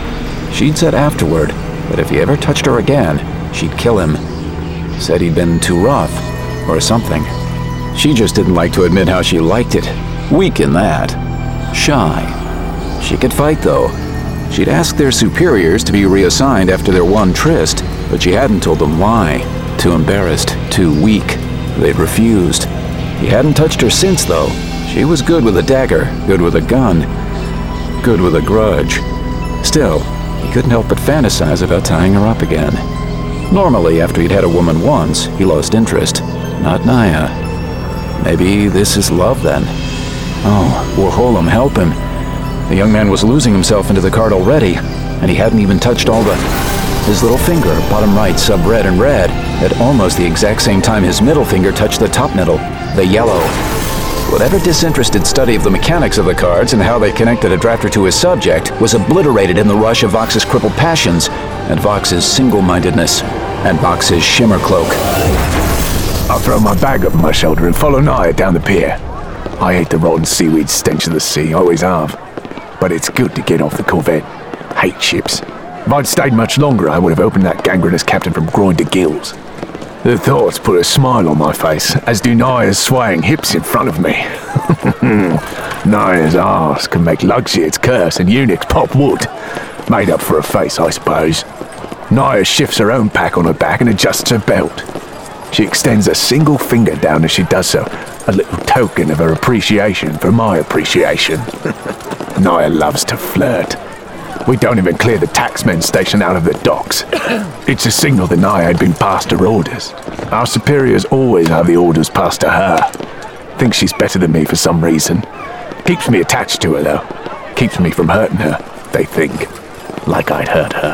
She'd said afterward that if he ever touched her again, she'd kill him. Said he'd been too rough, or something. She just didn't like to admit how she liked it. Weak in that. Shy. She could fight, though. She'd asked their superiors to be reassigned after their one tryst, but she hadn't told them why. Too embarrassed, too weak. They'd refused. He hadn't touched her since, though. She was good with a dagger, good with a gun, good with a grudge. Still, he couldn't help but fantasize about tying her up again. Normally, after he'd had a woman once, he lost interest. Not Naya. Maybe this is love, then. Oh, Warholm, help him. The young man was losing himself into the card already, and he hadn't even touched all the... His little finger, bottom right, sub-red and red, at almost the exact same time his middle finger touched the top middle, the yellow. Whatever disinterested study of the mechanics of the cards and how they connected a drafter to his subject was obliterated in the rush of Vox's crippled passions, and Vox's single-mindedness, and Vox's shimmer cloak. I'll throw my bag over my shoulder and follow Naya down the pier. I hate the rotten seaweed stench of the sea, always have. But it's good to get off the Corvette. Hate ships. If I'd stayed much longer, I would have opened that gangrenous captain from groin to gills. The thoughts put a smile on my face, as do Naya's swaying hips in front of me. Naya's arse can make luxuries curse and eunuchs pop wood. Made up for a face, I suppose. Naya shifts her own pack on her back and adjusts her belt. She extends a single finger down as she does so, a little token of her appreciation for my appreciation. Naya loves to flirt. We don't even clear the taxmen stationed out of the docks. It's a signal that Naya had been passed her orders. Our superiors always have the orders passed to her. Thinks she's better than me for some reason. Keeps me attached to her, though. Keeps me from hurting her, they think. Like I'd hurt her.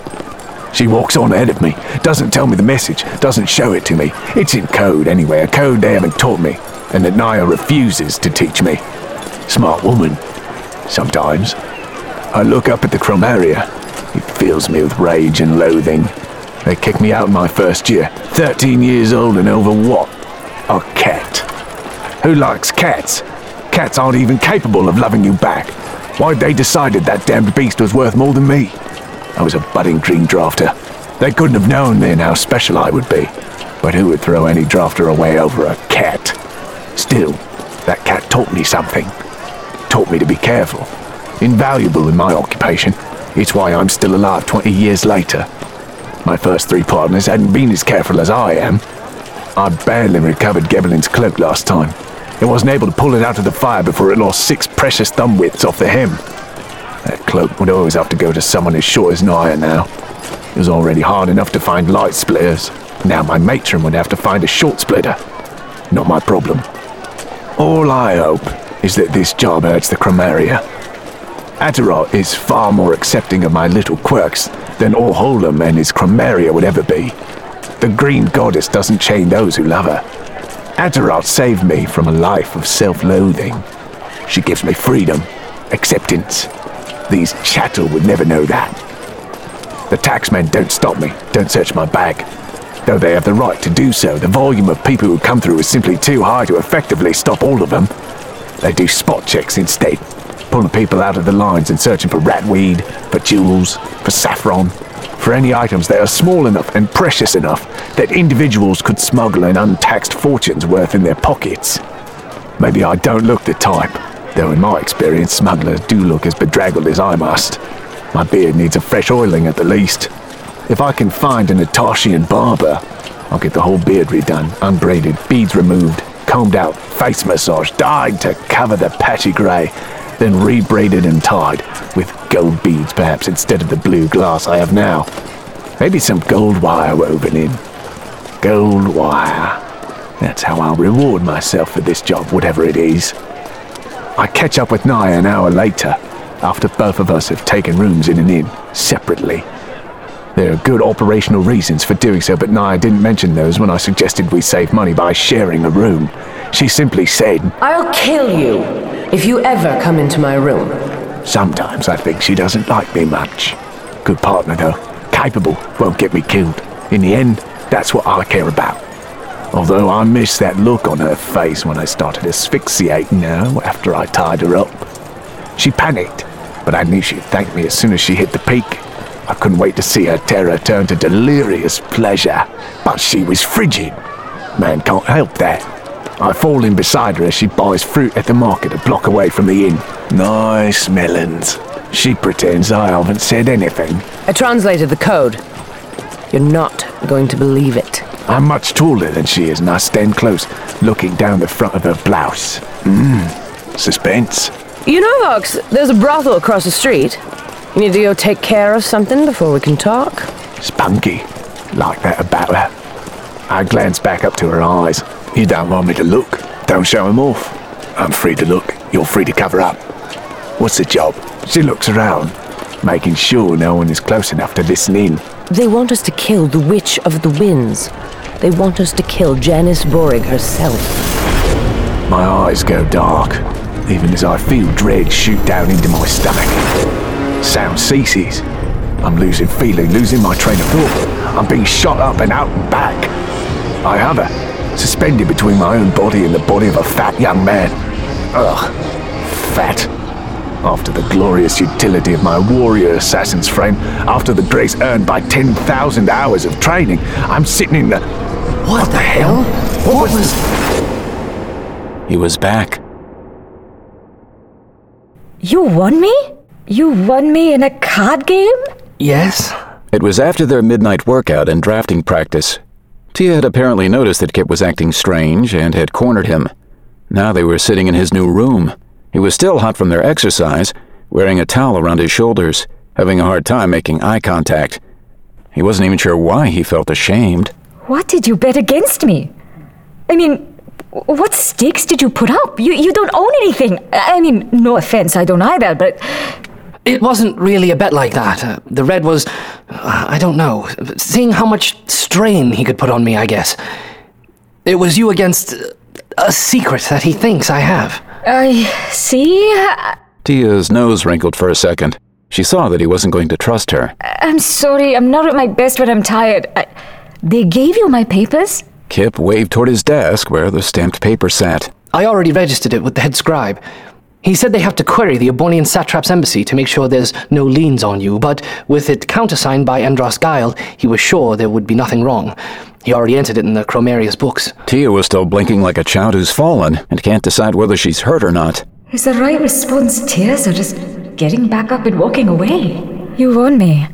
She walks on ahead of me, doesn't tell me the message, doesn't show it to me. It's in code anyway, a code they haven't taught me, and that Naya refuses to teach me. Smart woman. Sometimes. I look up at the chromaria. It fills me with rage and loathing. They kicked me out in my first year, 13 years old, and over what? A cat. Who likes cats? Cats aren't even capable of loving you back. Why'd they decided that damned beast was worth more than me? I was a budding green drafter. They couldn't have known then how special I would be. But who would throw any drafter away over a cat? Still, that cat taught me something. Taught me to be careful. Invaluable in my occupation. It's why I'm still alive 20 years later. My first three partners hadn't been as careful as I am. I barely recovered Gebellin's cloak last time. I wasn't able to pull it out of the fire before it lost 6 precious thumb widths off the hem. That cloak would always have to go to someone as short as Naya now. It was already hard enough to find light splitters. Now my matron would have to find a short splitter. Not my problem. All I hope is that this job hurts the chromaria. Atarot is far more accepting of my little quirks than Warholm and his chromaria would ever be. The green goddess doesn't chain those who love her. Atarot saved me from a life of self-loathing. She gives me freedom, acceptance. These chattel would never know that. The taxmen don't stop me, don't search my bag. Though they have the right to do so, the volume of people who come through is simply too high to effectively stop all of them. They do spot checks instead, pulling people out of the lines and searching for ratweed, for jewels, for saffron, for any items that are small enough and precious enough that individuals could smuggle an untaxed fortune's worth in their pockets. Maybe I don't look the type, though in my experience smugglers do look as bedraggled as I must. My beard needs a fresh oiling at the least. If I can find an Atashian barber, I'll get the whole beard redone, unbraided, beads removed, combed out, face massage, dyed to cover the patchy grey, then rebraided and tied, with gold beads perhaps instead of the blue glass I have now. Maybe some gold wire woven in. Gold wire. That's how I'll reward myself for this job, whatever it is. I catch up with Naya an hour later, after both of us have taken rooms in an inn, separately. There are good operational reasons for doing so, but Naya didn't mention those when I suggested we save money by sharing a room. She simply said, "I'll kill you if you ever come into my room." Sometimes I think she doesn't like me much. Good partner though, capable, won't get me killed. In the end, that's what I care about. Although I miss that look on her face when I started asphyxiating her after I tied her up. She panicked, but I knew she'd thank me as soon as she hit the peak. I couldn't wait to see her terror turn to delirious pleasure, but she was frigid. Man can't help that. I fall in beside her as she buys fruit at the market a block away from the inn. Nice melons. She pretends I haven't said anything. I translated the code. You're not going to believe it. I'm much taller than she is, and I stand close, looking down the front of her blouse. Suspense. You know, Vox, there's a brothel across the street. You need to go take care of something before we can talk. Spunky. Like that about her. I glance back up to her eyes. You don't want me to look. Don't show him off. I'm free to look. You're free to cover up. What's the job? She looks around, making sure no one is close enough to listen in. They want us to kill the Witch of the Winds. They want us to kill Janice Borg herself. My eyes go dark, even as I feel dread shoot down into my stomach. Sound ceases. I'm losing feeling, losing my train of thought. I'm being shot up and out and back. I hover, suspended between my own body and the body of a fat young man. Ugh, fat. After the glorious utility of my warrior assassin's frame, after the grace earned by 10,000 hours of training, I'm sitting in the... What the hell? What was... He was back. You won me? You won me in a card game? Yes? It was after their midnight workout and drafting practice. Tia had apparently noticed that Kip was acting strange and had cornered him. Now they were sitting in his new room. He was still hot from their exercise, wearing a towel around his shoulders, having a hard time making eye contact. He wasn't even sure why he felt ashamed. What did you bet against me? I mean, what stakes did you put up? You don't own anything. I mean, no offense, I don't either, but... It wasn't really a bet like that. The red was, I don't know, seeing how much strain he could put on me, I guess. It was you against a secret that he thinks I have. I see. Tia's nose wrinkled for a second. She saw that he wasn't going to trust her. I'm sorry, I'm not at my best when I'm tired. They gave you my papers? Kip waved toward his desk where the stamped paper sat. I already registered it with the head scribe. He said they have to query the Ebornian satrap's embassy to make sure there's no liens on you, but with it countersigned by Andros Guile, he was sure there would be nothing wrong. He already entered it in the Chromarius books. Tia was still blinking like a child who's fallen and can't decide whether she's hurt or not. Is the right response tears or just getting back up and walking away? You won me.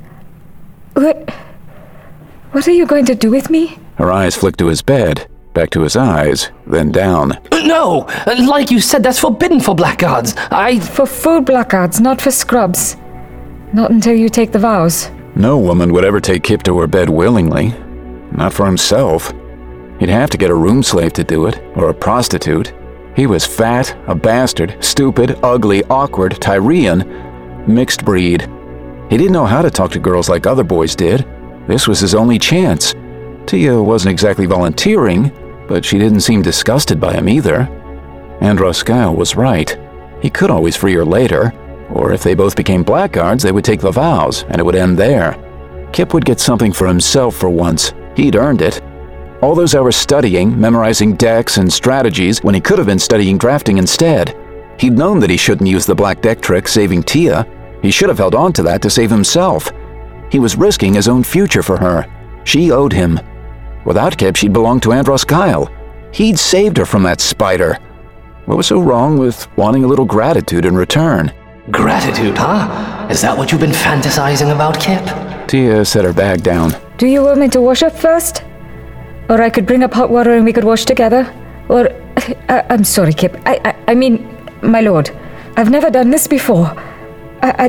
What are you going to do with me? Her eyes flicked to his bed, back to his eyes, then down. No! Like you said, that's forbidden for blackguards. For full blackguards, not for scrubs. Not until you take the vows. No woman would ever take Kip to her bed willingly. Not for himself. He'd have to get a room slave to do it, or a prostitute. He was fat, a bastard, stupid, ugly, awkward, Tyrian, mixed breed. He didn't know how to talk to girls like other boys did. This was his only chance. Tia wasn't exactly volunteering, but she didn't seem disgusted by him either. Andros Guile was right. He could always free her later, or if they both became blackguards, they would take the vows, and it would end there. Kip would get something for himself for once. He'd earned it. All those hours studying, memorizing decks and strategies when he could have been studying drafting instead. He'd known that he shouldn't use the black deck trick saving Tia. He should have held on to that to save himself. He was risking his own future for her. She owed him. Without Kip, she'd belong to Andros Guile. He'd saved her from that spider. What was so wrong with wanting a little gratitude in return? Gratitude, huh? Is that what you've been fantasizing about, Kip? Tia set her bag down. Do you want me to wash up first? Or I could bring up hot water and we could wash together? Or... I'm sorry, Kip. I mean, my lord. I've never done this before. I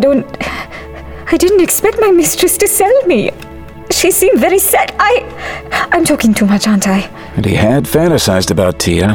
didn't expect my mistress to sell me. She seemed very set. I'm talking too much, aren't I? And he had fantasized about Tia.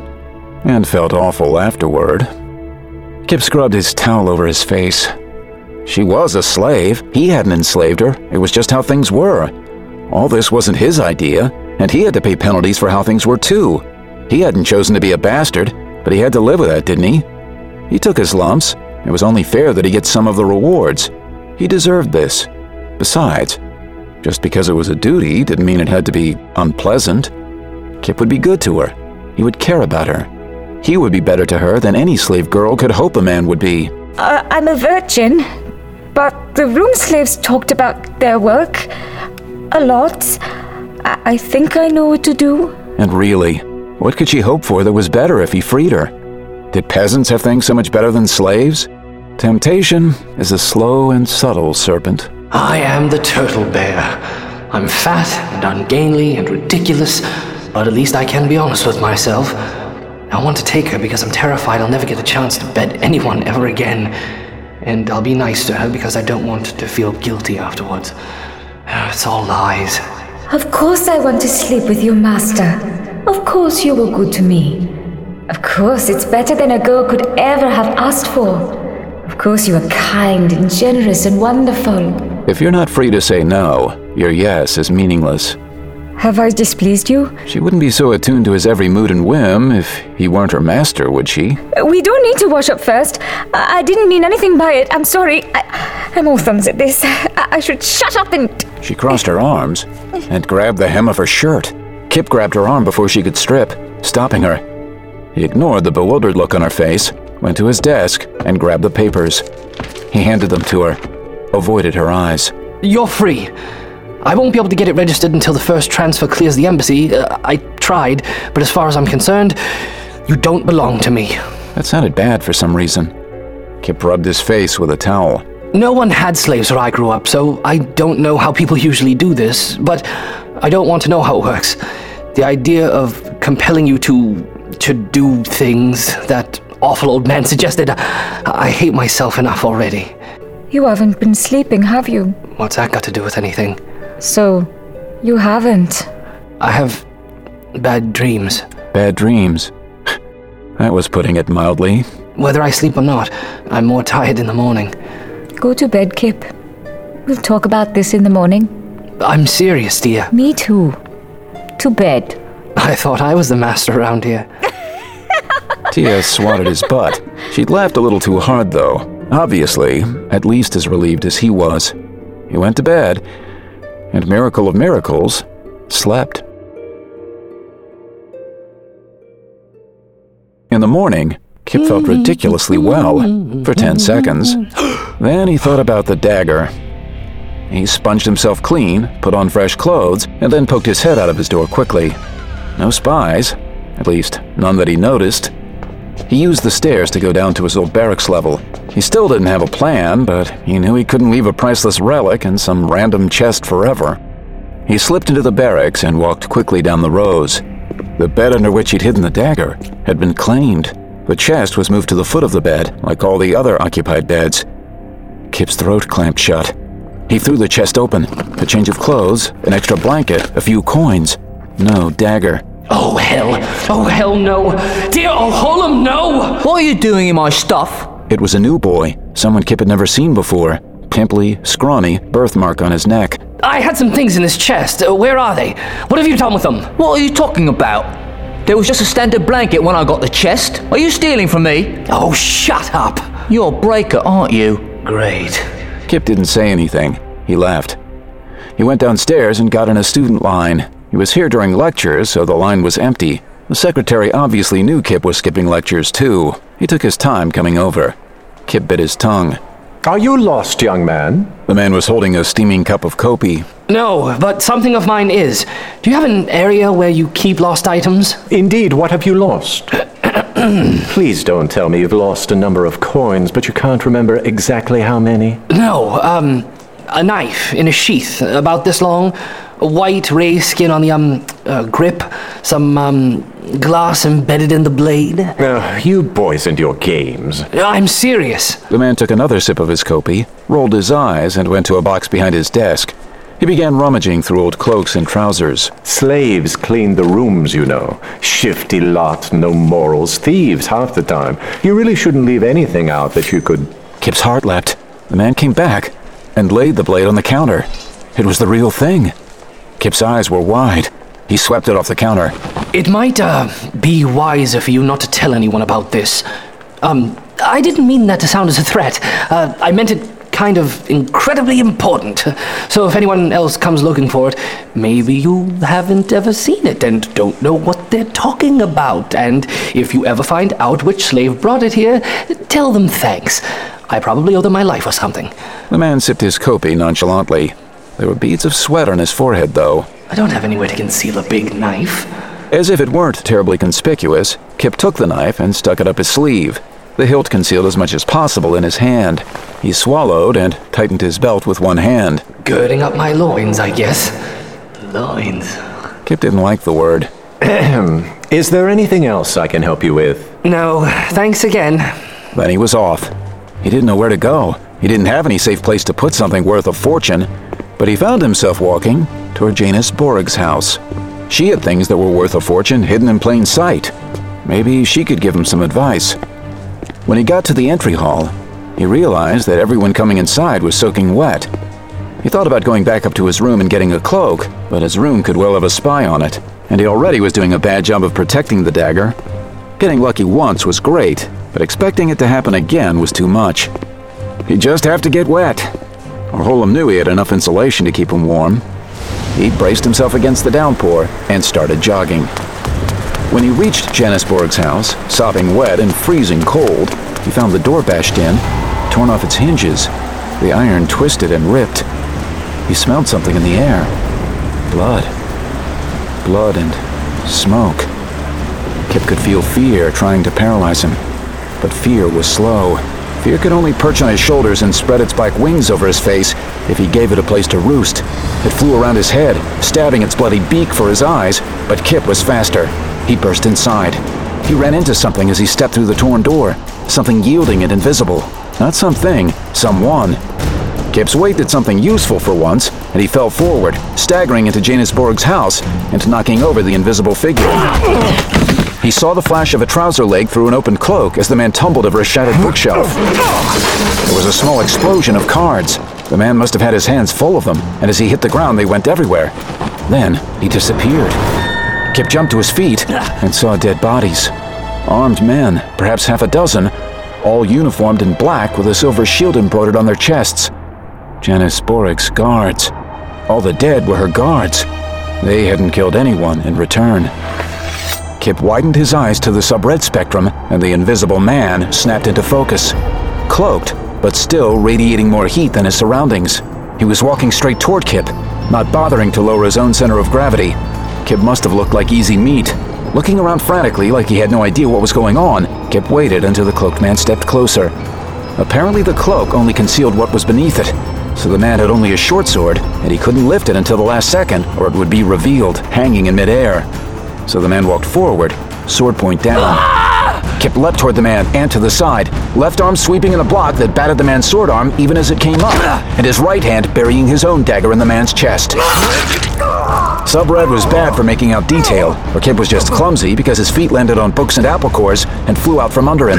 And felt awful afterward. Kip scrubbed his towel over his face. She was a slave. He hadn't enslaved her. It was just how things were. All this wasn't his idea, and he had to pay penalties for how things were too. He hadn't chosen to be a bastard, but he had to live with that, didn't he? He took his lumps. It was only fair that he get some of the rewards. He deserved this. Besides, just because it was a duty didn't mean it had to be unpleasant. Kip would be good to her. He would care about her. He would be better to her than any slave girl could hope a man would be. I'm a virgin, but the room slaves talked about their work a lot. I think I know what to do. And really, What could she hope for that was better if he freed her? Did peasants have things so much better than slaves? Temptation is a slow and subtle serpent. I am the turtle bear. I'm fat and ungainly and ridiculous, but at least I can be honest with myself. I want to take her because I'm terrified I'll never get a chance to bed anyone ever again. And I'll be nice to her because I don't want to feel guilty afterwards. It's all lies. Of course I want to sleep with your master. Of course you were good to me. Of course it's better than a girl could ever have asked for. Of course you are kind and generous and wonderful. If you're not free to say no, your yes is meaningless. Have I displeased you? She wouldn't be so attuned to his every mood and whim if he weren't her master, would she? We don't need to wash up first. I didn't mean anything by it. I'm sorry. I'm all thumbs at this. I should shut up and... She crossed her arms and grabbed the hem of her shirt. Kip grabbed her arm before she could strip, stopping her. He ignored the bewildered look on her face, went to his desk, and grabbed the papers. He handed them to her, avoided her eyes. You're free. I won't be able to get it registered until the first transfer clears the embassy. I tried, but as far as I'm concerned, you don't belong to me. That sounded bad for some reason. Kip rubbed his face with a towel. No one had slaves where I grew up, so I don't know how people usually do this, but I don't want to know how it works. The idea of compelling you to do things that awful old man suggested, I hate myself enough already. You haven't been sleeping, have you? What's that got to do with anything? So, you haven't? I have bad dreams. Bad dreams? That was putting it mildly. Whether I sleep or not, I'm more tired in the morning. Go to bed, Kip. We'll talk about this in the morning. I'm serious, dear. Me too. To bed. I thought I was the master around here. Tia swatted his butt. She'd laughed a little too hard, though. Obviously, at least as relieved as he was. He went to bed, and miracle of miracles, slept. In the morning, Kip felt ridiculously well for 10 seconds. Then he thought about the dagger. He sponged himself clean, put on fresh clothes, and then poked his head out of his door quickly. No spies, at least none that he noticed. He used the stairs to go down to his old barracks level. He still didn't have a plan, but he knew he couldn't leave a priceless relic in some random chest forever. He slipped into the barracks and walked quickly down the rows. The bed under which he'd hidden the dagger had been claimed. The chest was moved to the foot of the bed, like all the other occupied beds. Kip's throat clamped shut. He threw the chest open. A change of clothes, an extra blanket, a few coins. No dagger. Oh, hell. Oh, hell no. Dear Oholam, no! What are you doing in my stuff? It was a new boy, someone Kip had never seen before. Pimply, scrawny, birthmark on his neck. I had some things in this chest. Where are they? What have you done with them? What are you talking about? There was just a standard blanket when I got the chest. Are you stealing from me? Oh, shut up. You're a breaker, aren't you? Great. Kip didn't say anything. He left. He went downstairs and got in a student line. He was here during lectures, so the line was empty. The secretary obviously knew Kip was skipping lectures too. He took his time coming over. Kip bit his tongue. Are you lost, young man? The man was holding a steaming cup of kopi. No, but something of mine is. Do you have an area where you keep lost items? Indeed, what have you lost? Please don't tell me you've lost a number of coins, but you can't remember exactly how many. No, a knife in a sheath about this long, a white raised skin on the grip, some glass embedded in the blade. You boys and your games. I'm serious. The man took another sip of his kopi, rolled his eyes, and went to a box behind his desk. He began rummaging through old cloaks and trousers. Slaves cleaned the rooms, you know. Shifty lot, no morals, thieves half the time. You really shouldn't leave anything out that you could... Kip's heart leapt. The man came back and laid the blade on the counter. It was the real thing. Kip's eyes were wide. He swept it off the counter. It might, be wiser for you not to tell anyone about this. I didn't mean that to sound as a threat. I meant it kind of incredibly important. So if anyone else comes looking for it, maybe you haven't ever seen it and don't know what they're talking about. And if you ever find out which slave brought it here, tell them thanks. I probably owe them my life or something. The man sipped his kopi nonchalantly. There were beads of sweat on his forehead, though. I don't have anywhere to conceal a big knife. As if it weren't terribly conspicuous, Kip took the knife and stuck it up his sleeve. The hilt concealed as much as possible in his hand. He swallowed and tightened his belt with one hand. Girding up my loins, I guess. Loins. Kip didn't like the word. Is there anything else I can help you with? No, thanks again. Then he was off. He didn't know where to go. He didn't have any safe place to put something worth a fortune, but he found himself walking toward Janus Borg's house. She had things that were worth a fortune hidden in plain sight. Maybe she could give him some advice. When he got to the entry hall, he realized that everyone coming inside was soaking wet. He thought about going back up to his room and getting a cloak, but his room could well have a spy on it, and he already was doing a bad job of protecting the dagger. Getting lucky once was great, but expecting it to happen again was too much. He'd just have to get wet. Or Hollum knew he had enough insulation to keep him warm. He braced himself against the downpour and started jogging. When he reached Janus Borg's house, sopping wet and freezing cold, he found the door bashed in, torn off its hinges, the iron twisted and ripped. He smelled something in the air. Blood. Blood and smoke. Kip could feel fear trying to paralyze him, but fear was slow. Fear could only perch on his shoulders and spread its black wings over his face if he gave it a place to roost. It flew around his head, stabbing its bloody beak for his eyes, but Kip was faster. He burst inside. He ran into something as he stepped through the torn door, something yielding and invisible. Not something, someone. Kip's weight did something useful for once, and he fell forward, staggering into Janus Borg's house and knocking over the invisible figure. He saw the flash of a trouser leg through an open cloak as the man tumbled over a shattered bookshelf. There was a small explosion of cards. The man must have had his hands full of them, and as he hit the ground, they went everywhere. Then he disappeared. Kip jumped to his feet and saw dead bodies. Armed men, perhaps half a dozen, all uniformed in black with a silver shield embroidered on their chests. Janus Borg's guards. All the dead were her guards. They hadn't killed anyone in return. Kip widened his eyes to the sub-red spectrum, and the invisible man snapped into focus. Cloaked, but still radiating more heat than his surroundings. He was walking straight toward Kip, not bothering to lower his own center of gravity. Kip must have looked like easy meat. Looking around frantically like he had no idea what was going on, Kip waited until the cloaked man stepped closer. Apparently the cloak only concealed what was beneath it, so the man had only a short sword, and he couldn't lift it until the last second, or it would be revealed, hanging in midair. So the man walked forward, sword point down. Kip leapt toward the man and to the side, left arm sweeping in a block that batted the man's sword arm even as it came up, and his right hand burying his own dagger in the man's chest. Sub-Red was bad for making out detail, or Kip was just clumsy because his feet landed on books and apple cores and flew out from under him.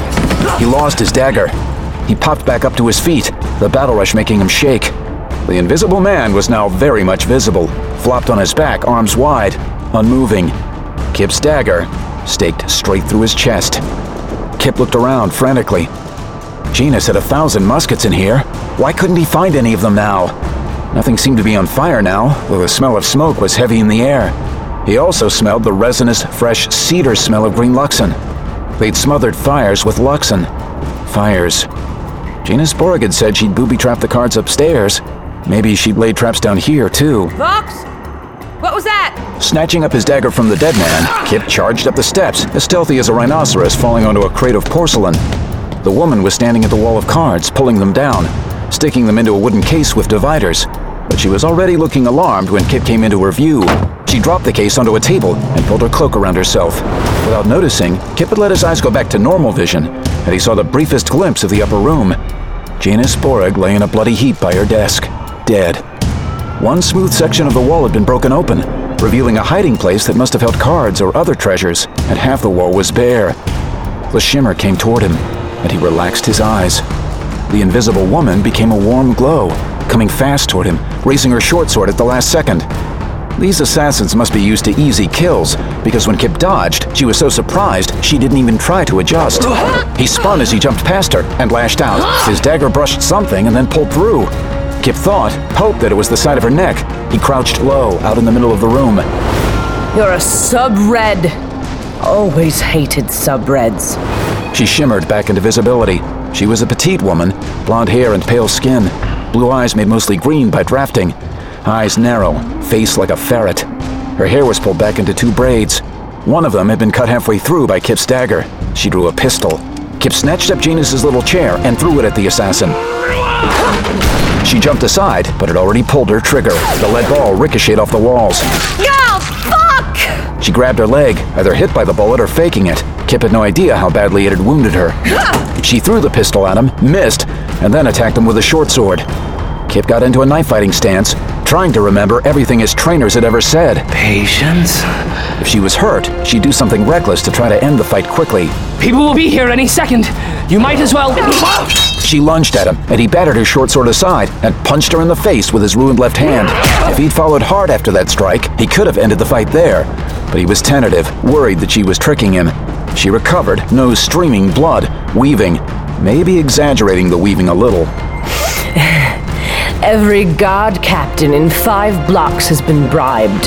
He lost his dagger. He popped back up to his feet, the battle rush making him shake. The invisible man was now very much visible, flopped on his back, arms wide, unmoving. Kip's dagger staked straight through his chest. Kip looked around frantically. Janus had 1,000 muskets in here. Why couldn't he find any of them now? Nothing seemed to be on fire now, though the smell of smoke was heavy in the air. He also smelled the resinous, fresh cedar smell of green Luxon. They'd smothered fires with Luxon. Fires. Janus Borg had said she'd booby-trapped the cards upstairs. Maybe she'd laid traps down here, too. Vox? What was that? Snatching up his dagger from the dead man, Kip charged up the steps, as stealthy as a rhinoceros falling onto a crate of porcelain. The woman was standing at the wall of cards, pulling them down, sticking them into a wooden case with dividers. But she was already looking alarmed when Kip came into her view. She dropped the case onto a table and pulled her cloak around herself. Without noticing, Kip had let his eyes go back to normal vision, and he saw the briefest glimpse of the upper room. Janus Borg lay in a bloody heap by her desk, dead. One smooth section of the wall had been broken open, revealing a hiding place that must have held cards or other treasures, and half the wall was bare. The shimmer came toward him, and he relaxed his eyes. The invisible woman became a warm glow, coming fast toward him, raising her short sword at the last second. These assassins must be used to easy kills, because when Kip dodged, she was so surprised she didn't even try to adjust. He spun as he jumped past her and lashed out. His dagger brushed something and then pulled through. Kip hoped that it was the side of her neck. He crouched low, out in the middle of the room. You're a sub-red. Always hated sub-reds. She shimmered back into visibility. She was a petite woman, blonde hair and pale skin, blue eyes made mostly green by drafting, eyes narrow, face like a ferret. Her hair was pulled back into 2 braids. One of them had been cut halfway through by Kip's dagger. She drew a pistol. Kip snatched up Janus's little chair and threw it at the assassin. She jumped aside, but had already pulled her trigger. The lead ball ricocheted off the walls. Oh, fuck! She grabbed her leg, either hit by the bullet or faking it. Kip had no idea how badly it had wounded her. She threw the pistol at him, missed, and then attacked him with a short sword. Kip got into a knife-fighting stance, trying to remember everything his trainers had ever said. Patience. If she was hurt, she'd do something reckless to try to end the fight quickly. People will be here any second. You might as well... She lunged at him, and he battered her short sword aside and punched her in the face with his ruined left hand. If he'd followed hard after that strike, he could have ended the fight there. But he was tentative, worried that she was tricking him. She recovered, nose streaming blood, weaving, maybe exaggerating the weaving a little. Every guard captain in 5 blocks has been bribed.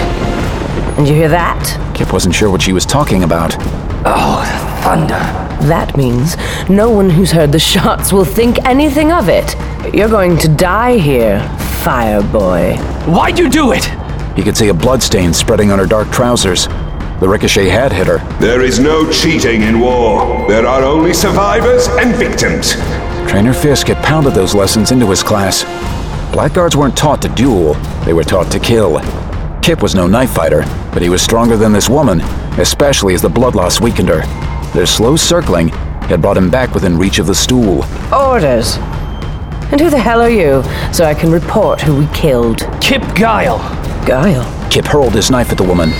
And you hear that? Kip wasn't sure what she was talking about. Oh, thunder. That means no one who's heard the shots will think anything of it. You're going to die here, Fireboy. Why'd you do it? He could see a bloodstain spreading on her dark trousers. The ricochet had hit her. There is no cheating in war. There are only survivors and victims. Trainer Fisk had pounded those lessons into his class. Blackguards weren't taught to duel, they were taught to kill. Kip was no knife fighter, but he was stronger than this woman, especially as the blood loss weakened her. Their slow circling had brought him back within reach of the stool. Orders. And who the hell are you, so I can report who we killed? Kip Guile. Guile? Kip hurled his knife at the woman.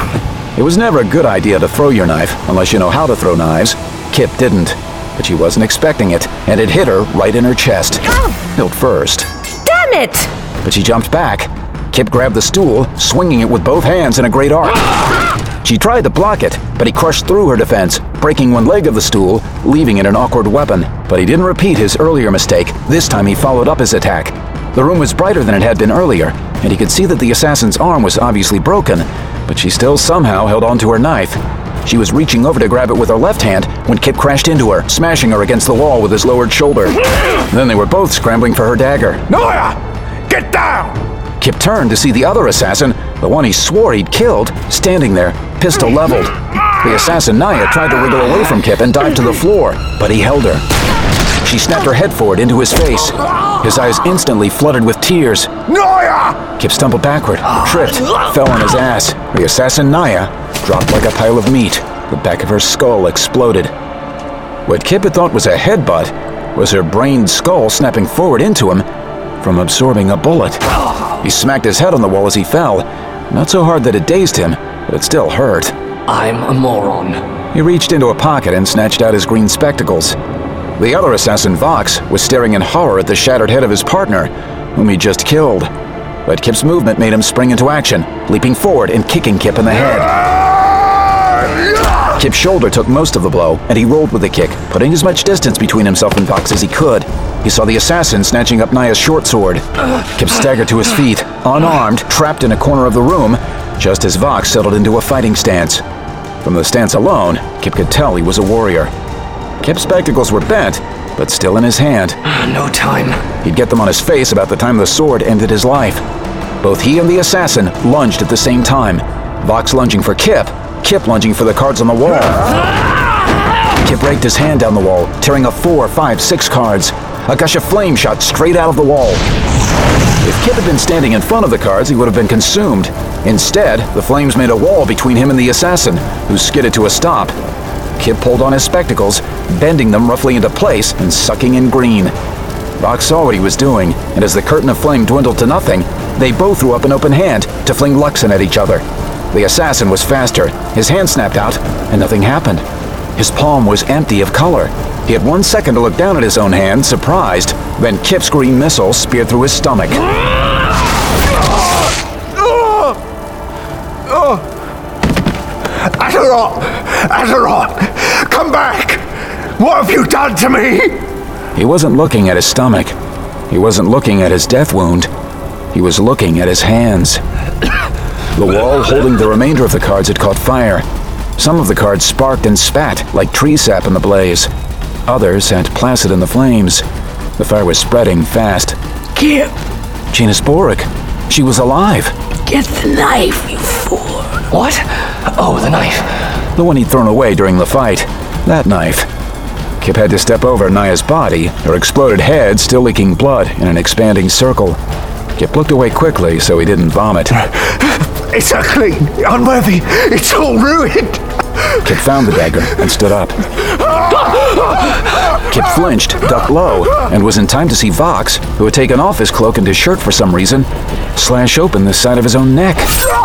It was never a good idea to throw your knife, unless you know how to throw knives. Kip didn't, but she wasn't expecting it, and it hit her right in her chest. Hilt first. Damn it! But she jumped back. Kip grabbed the stool, swinging it with both hands in a great arc. She tried to block it, but he crushed through her defense, breaking one leg of the stool, leaving it an awkward weapon. But he didn't repeat his earlier mistake. This time he followed up his attack. The room was brighter than it had been earlier, and he could see that the assassin's arm was obviously broken, but she still somehow held onto her knife. She was reaching over to grab it with her left hand when Kip crashed into her, smashing her against the wall with his lowered shoulder. Then they were both scrambling for her dagger. Noya! Get down! Kip turned to see the other assassin, the one he swore he'd killed, standing there, pistol leveled. The assassin, Naya, tried to wriggle away from Kip and dive to the floor, but he held her. She snapped her head forward into his face. His eyes instantly flooded with tears. Noya! Kip stumbled backward, tripped, fell on his ass. The assassin, Naya, dropped like a pile of meat. The back of her skull exploded. What Kip had thought was a headbutt was her brained skull snapping forward into him from absorbing a bullet. He smacked his head on the wall as he fell, not so hard that it dazed him, but it still hurt. I'm a moron. He reached into a pocket and snatched out his green spectacles. The other assassin, Vox, was staring in horror at the shattered head of his partner, whom he just killed. But Kip's movement made him spring into action, leaping forward and kicking Kip in the head. Kip's shoulder took most of the blow, and he rolled with the kick, putting as much distance between himself and Vox as he could. He saw the assassin snatching up Naya's short sword. Kip staggered to his feet, unarmed, trapped in a corner of the room, just as Vox settled into a fighting stance. From the stance alone, Kip could tell he was a warrior. Kip's spectacles were bent, but still in his hand. No time. He'd get them on his face about the time the sword ended his life. Both he and the assassin lunged at the same time. Vox lunging for Kip, Kip lunging for the cards on the wall. Kip raked his hand down the wall, tearing up 4, 5, 6 cards. A gush of flame shot straight out of the wall. If Kip had been standing in front of the cards, he would have been consumed. Instead, the flames made a wall between him and the assassin, who skidded to a stop. Kip pulled on his spectacles, bending them roughly into place and sucking in green. Vox saw what he was doing, and as the curtain of flame dwindled to nothing, they both threw up an open hand to fling Luxon at each other. The assassin was faster. His hand snapped out, and nothing happened. His palm was empty of color. He had 1 second to look down at his own hand, surprised. Then Kip's green missile speared through his stomach. Azeroth! Come back! What have you done to me? He wasn't looking at his stomach. He wasn't looking at his death wound. He was looking at his hands. The wall holding the remainder of the cards had caught fire. Some of the cards sparked and spat like tree sap in the blaze. Others sat placid in the flames. The fire was spreading fast. Kip! Janus Borik. She was alive. Get the knife, you for? What? Oh, the knife. The one he'd thrown away during the fight. That knife. Kip had to step over Naya's body, her exploded head still leaking blood in an expanding circle. Kip looked away quickly so he didn't vomit. It's unclean, unworthy, it's all ruined. Kip found the dagger and stood up. Kip flinched, ducked low, and was in time to see Vox, who had taken off his cloak and his shirt for some reason, slash open the side of his own neck.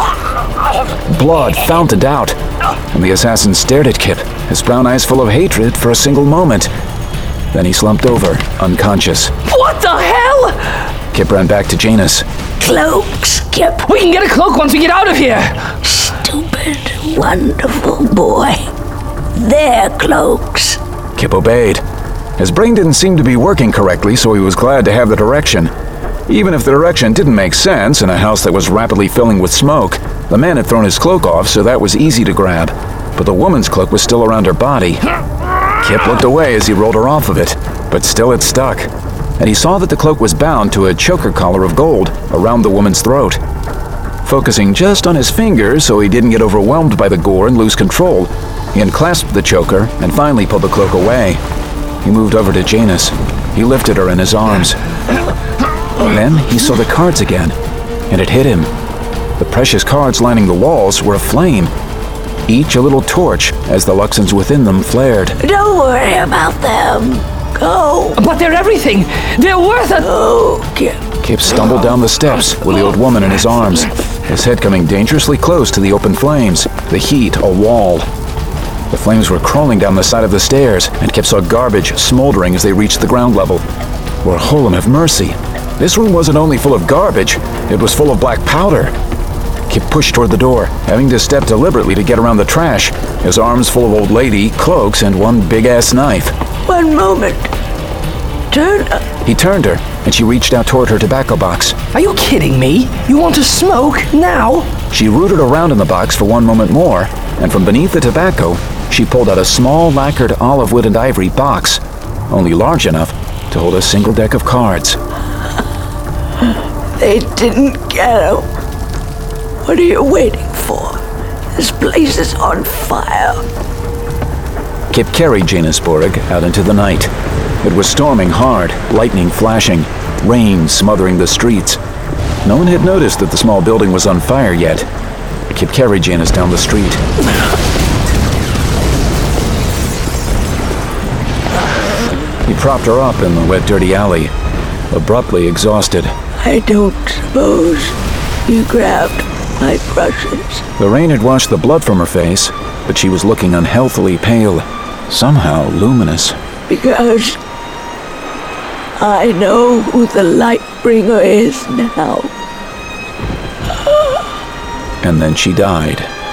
Blood fountained out, and the assassin stared at Kip, his brown eyes full of hatred for a single moment. Then he slumped over, unconscious. What the hell? Kip ran back to Janus. Cloaks, Kip. We can get a cloak once we get out of here. Stupid, wonderful boy. They're cloaks. Kip obeyed. His brain didn't seem to be working correctly, so he was glad to have the direction. Even if the direction didn't make sense in a house that was rapidly filling with smoke, the man had thrown his cloak off, so that was easy to grab. But the woman's cloak was still around her body. Kip looked away as he rolled her off of it, but still it stuck. And he saw that the cloak was bound to a choker collar of gold around the woman's throat. Focusing just on his fingers so he didn't get overwhelmed by the gore and lose control, he unclasped the choker and finally pulled the cloak away. He moved over to Janus. He lifted her in his arms. Then he saw the cards again, and it hit him. The precious cards lining the walls were aflame, each a little torch as the Luxons within them flared. Don't worry about them. Go. But they're everything. They're worth it. Oh, Kip. Kip stumbled down the steps with the old woman in his arms, his head coming dangerously close to the open flames, the heat a wall. The flames were crawling down the side of the stairs, and Kip saw garbage smoldering as they reached the ground level. Lord Holam have mercy. This room wasn't only full of garbage, it was full of black powder. Kip pushed toward the door, having to step deliberately to get around the trash, his arms full of old lady, cloaks, and one big-ass knife. One moment. Turn up. He turned her, and she reached out toward her tobacco box. Are you kidding me? You want to smoke now? She rooted around in the box for one moment more, and from beneath the tobacco, she pulled out a small lacquered olive wood and ivory box, only large enough to hold a single deck of cards. They didn't get him. What are you waiting for? This place is on fire. Kip carried Janus Borg out into the night. It was storming hard, lightning flashing, rain smothering the streets. No one had noticed that the small building was on fire yet. Kip carried Janus down the street. He propped her up in the wet, dirty alley, abruptly exhausted. I don't suppose you grabbed my brushes. The rain had washed the blood from her face, but she was looking unhealthily pale, somehow luminous. Because I know who the Lightbringer is now. And then she died.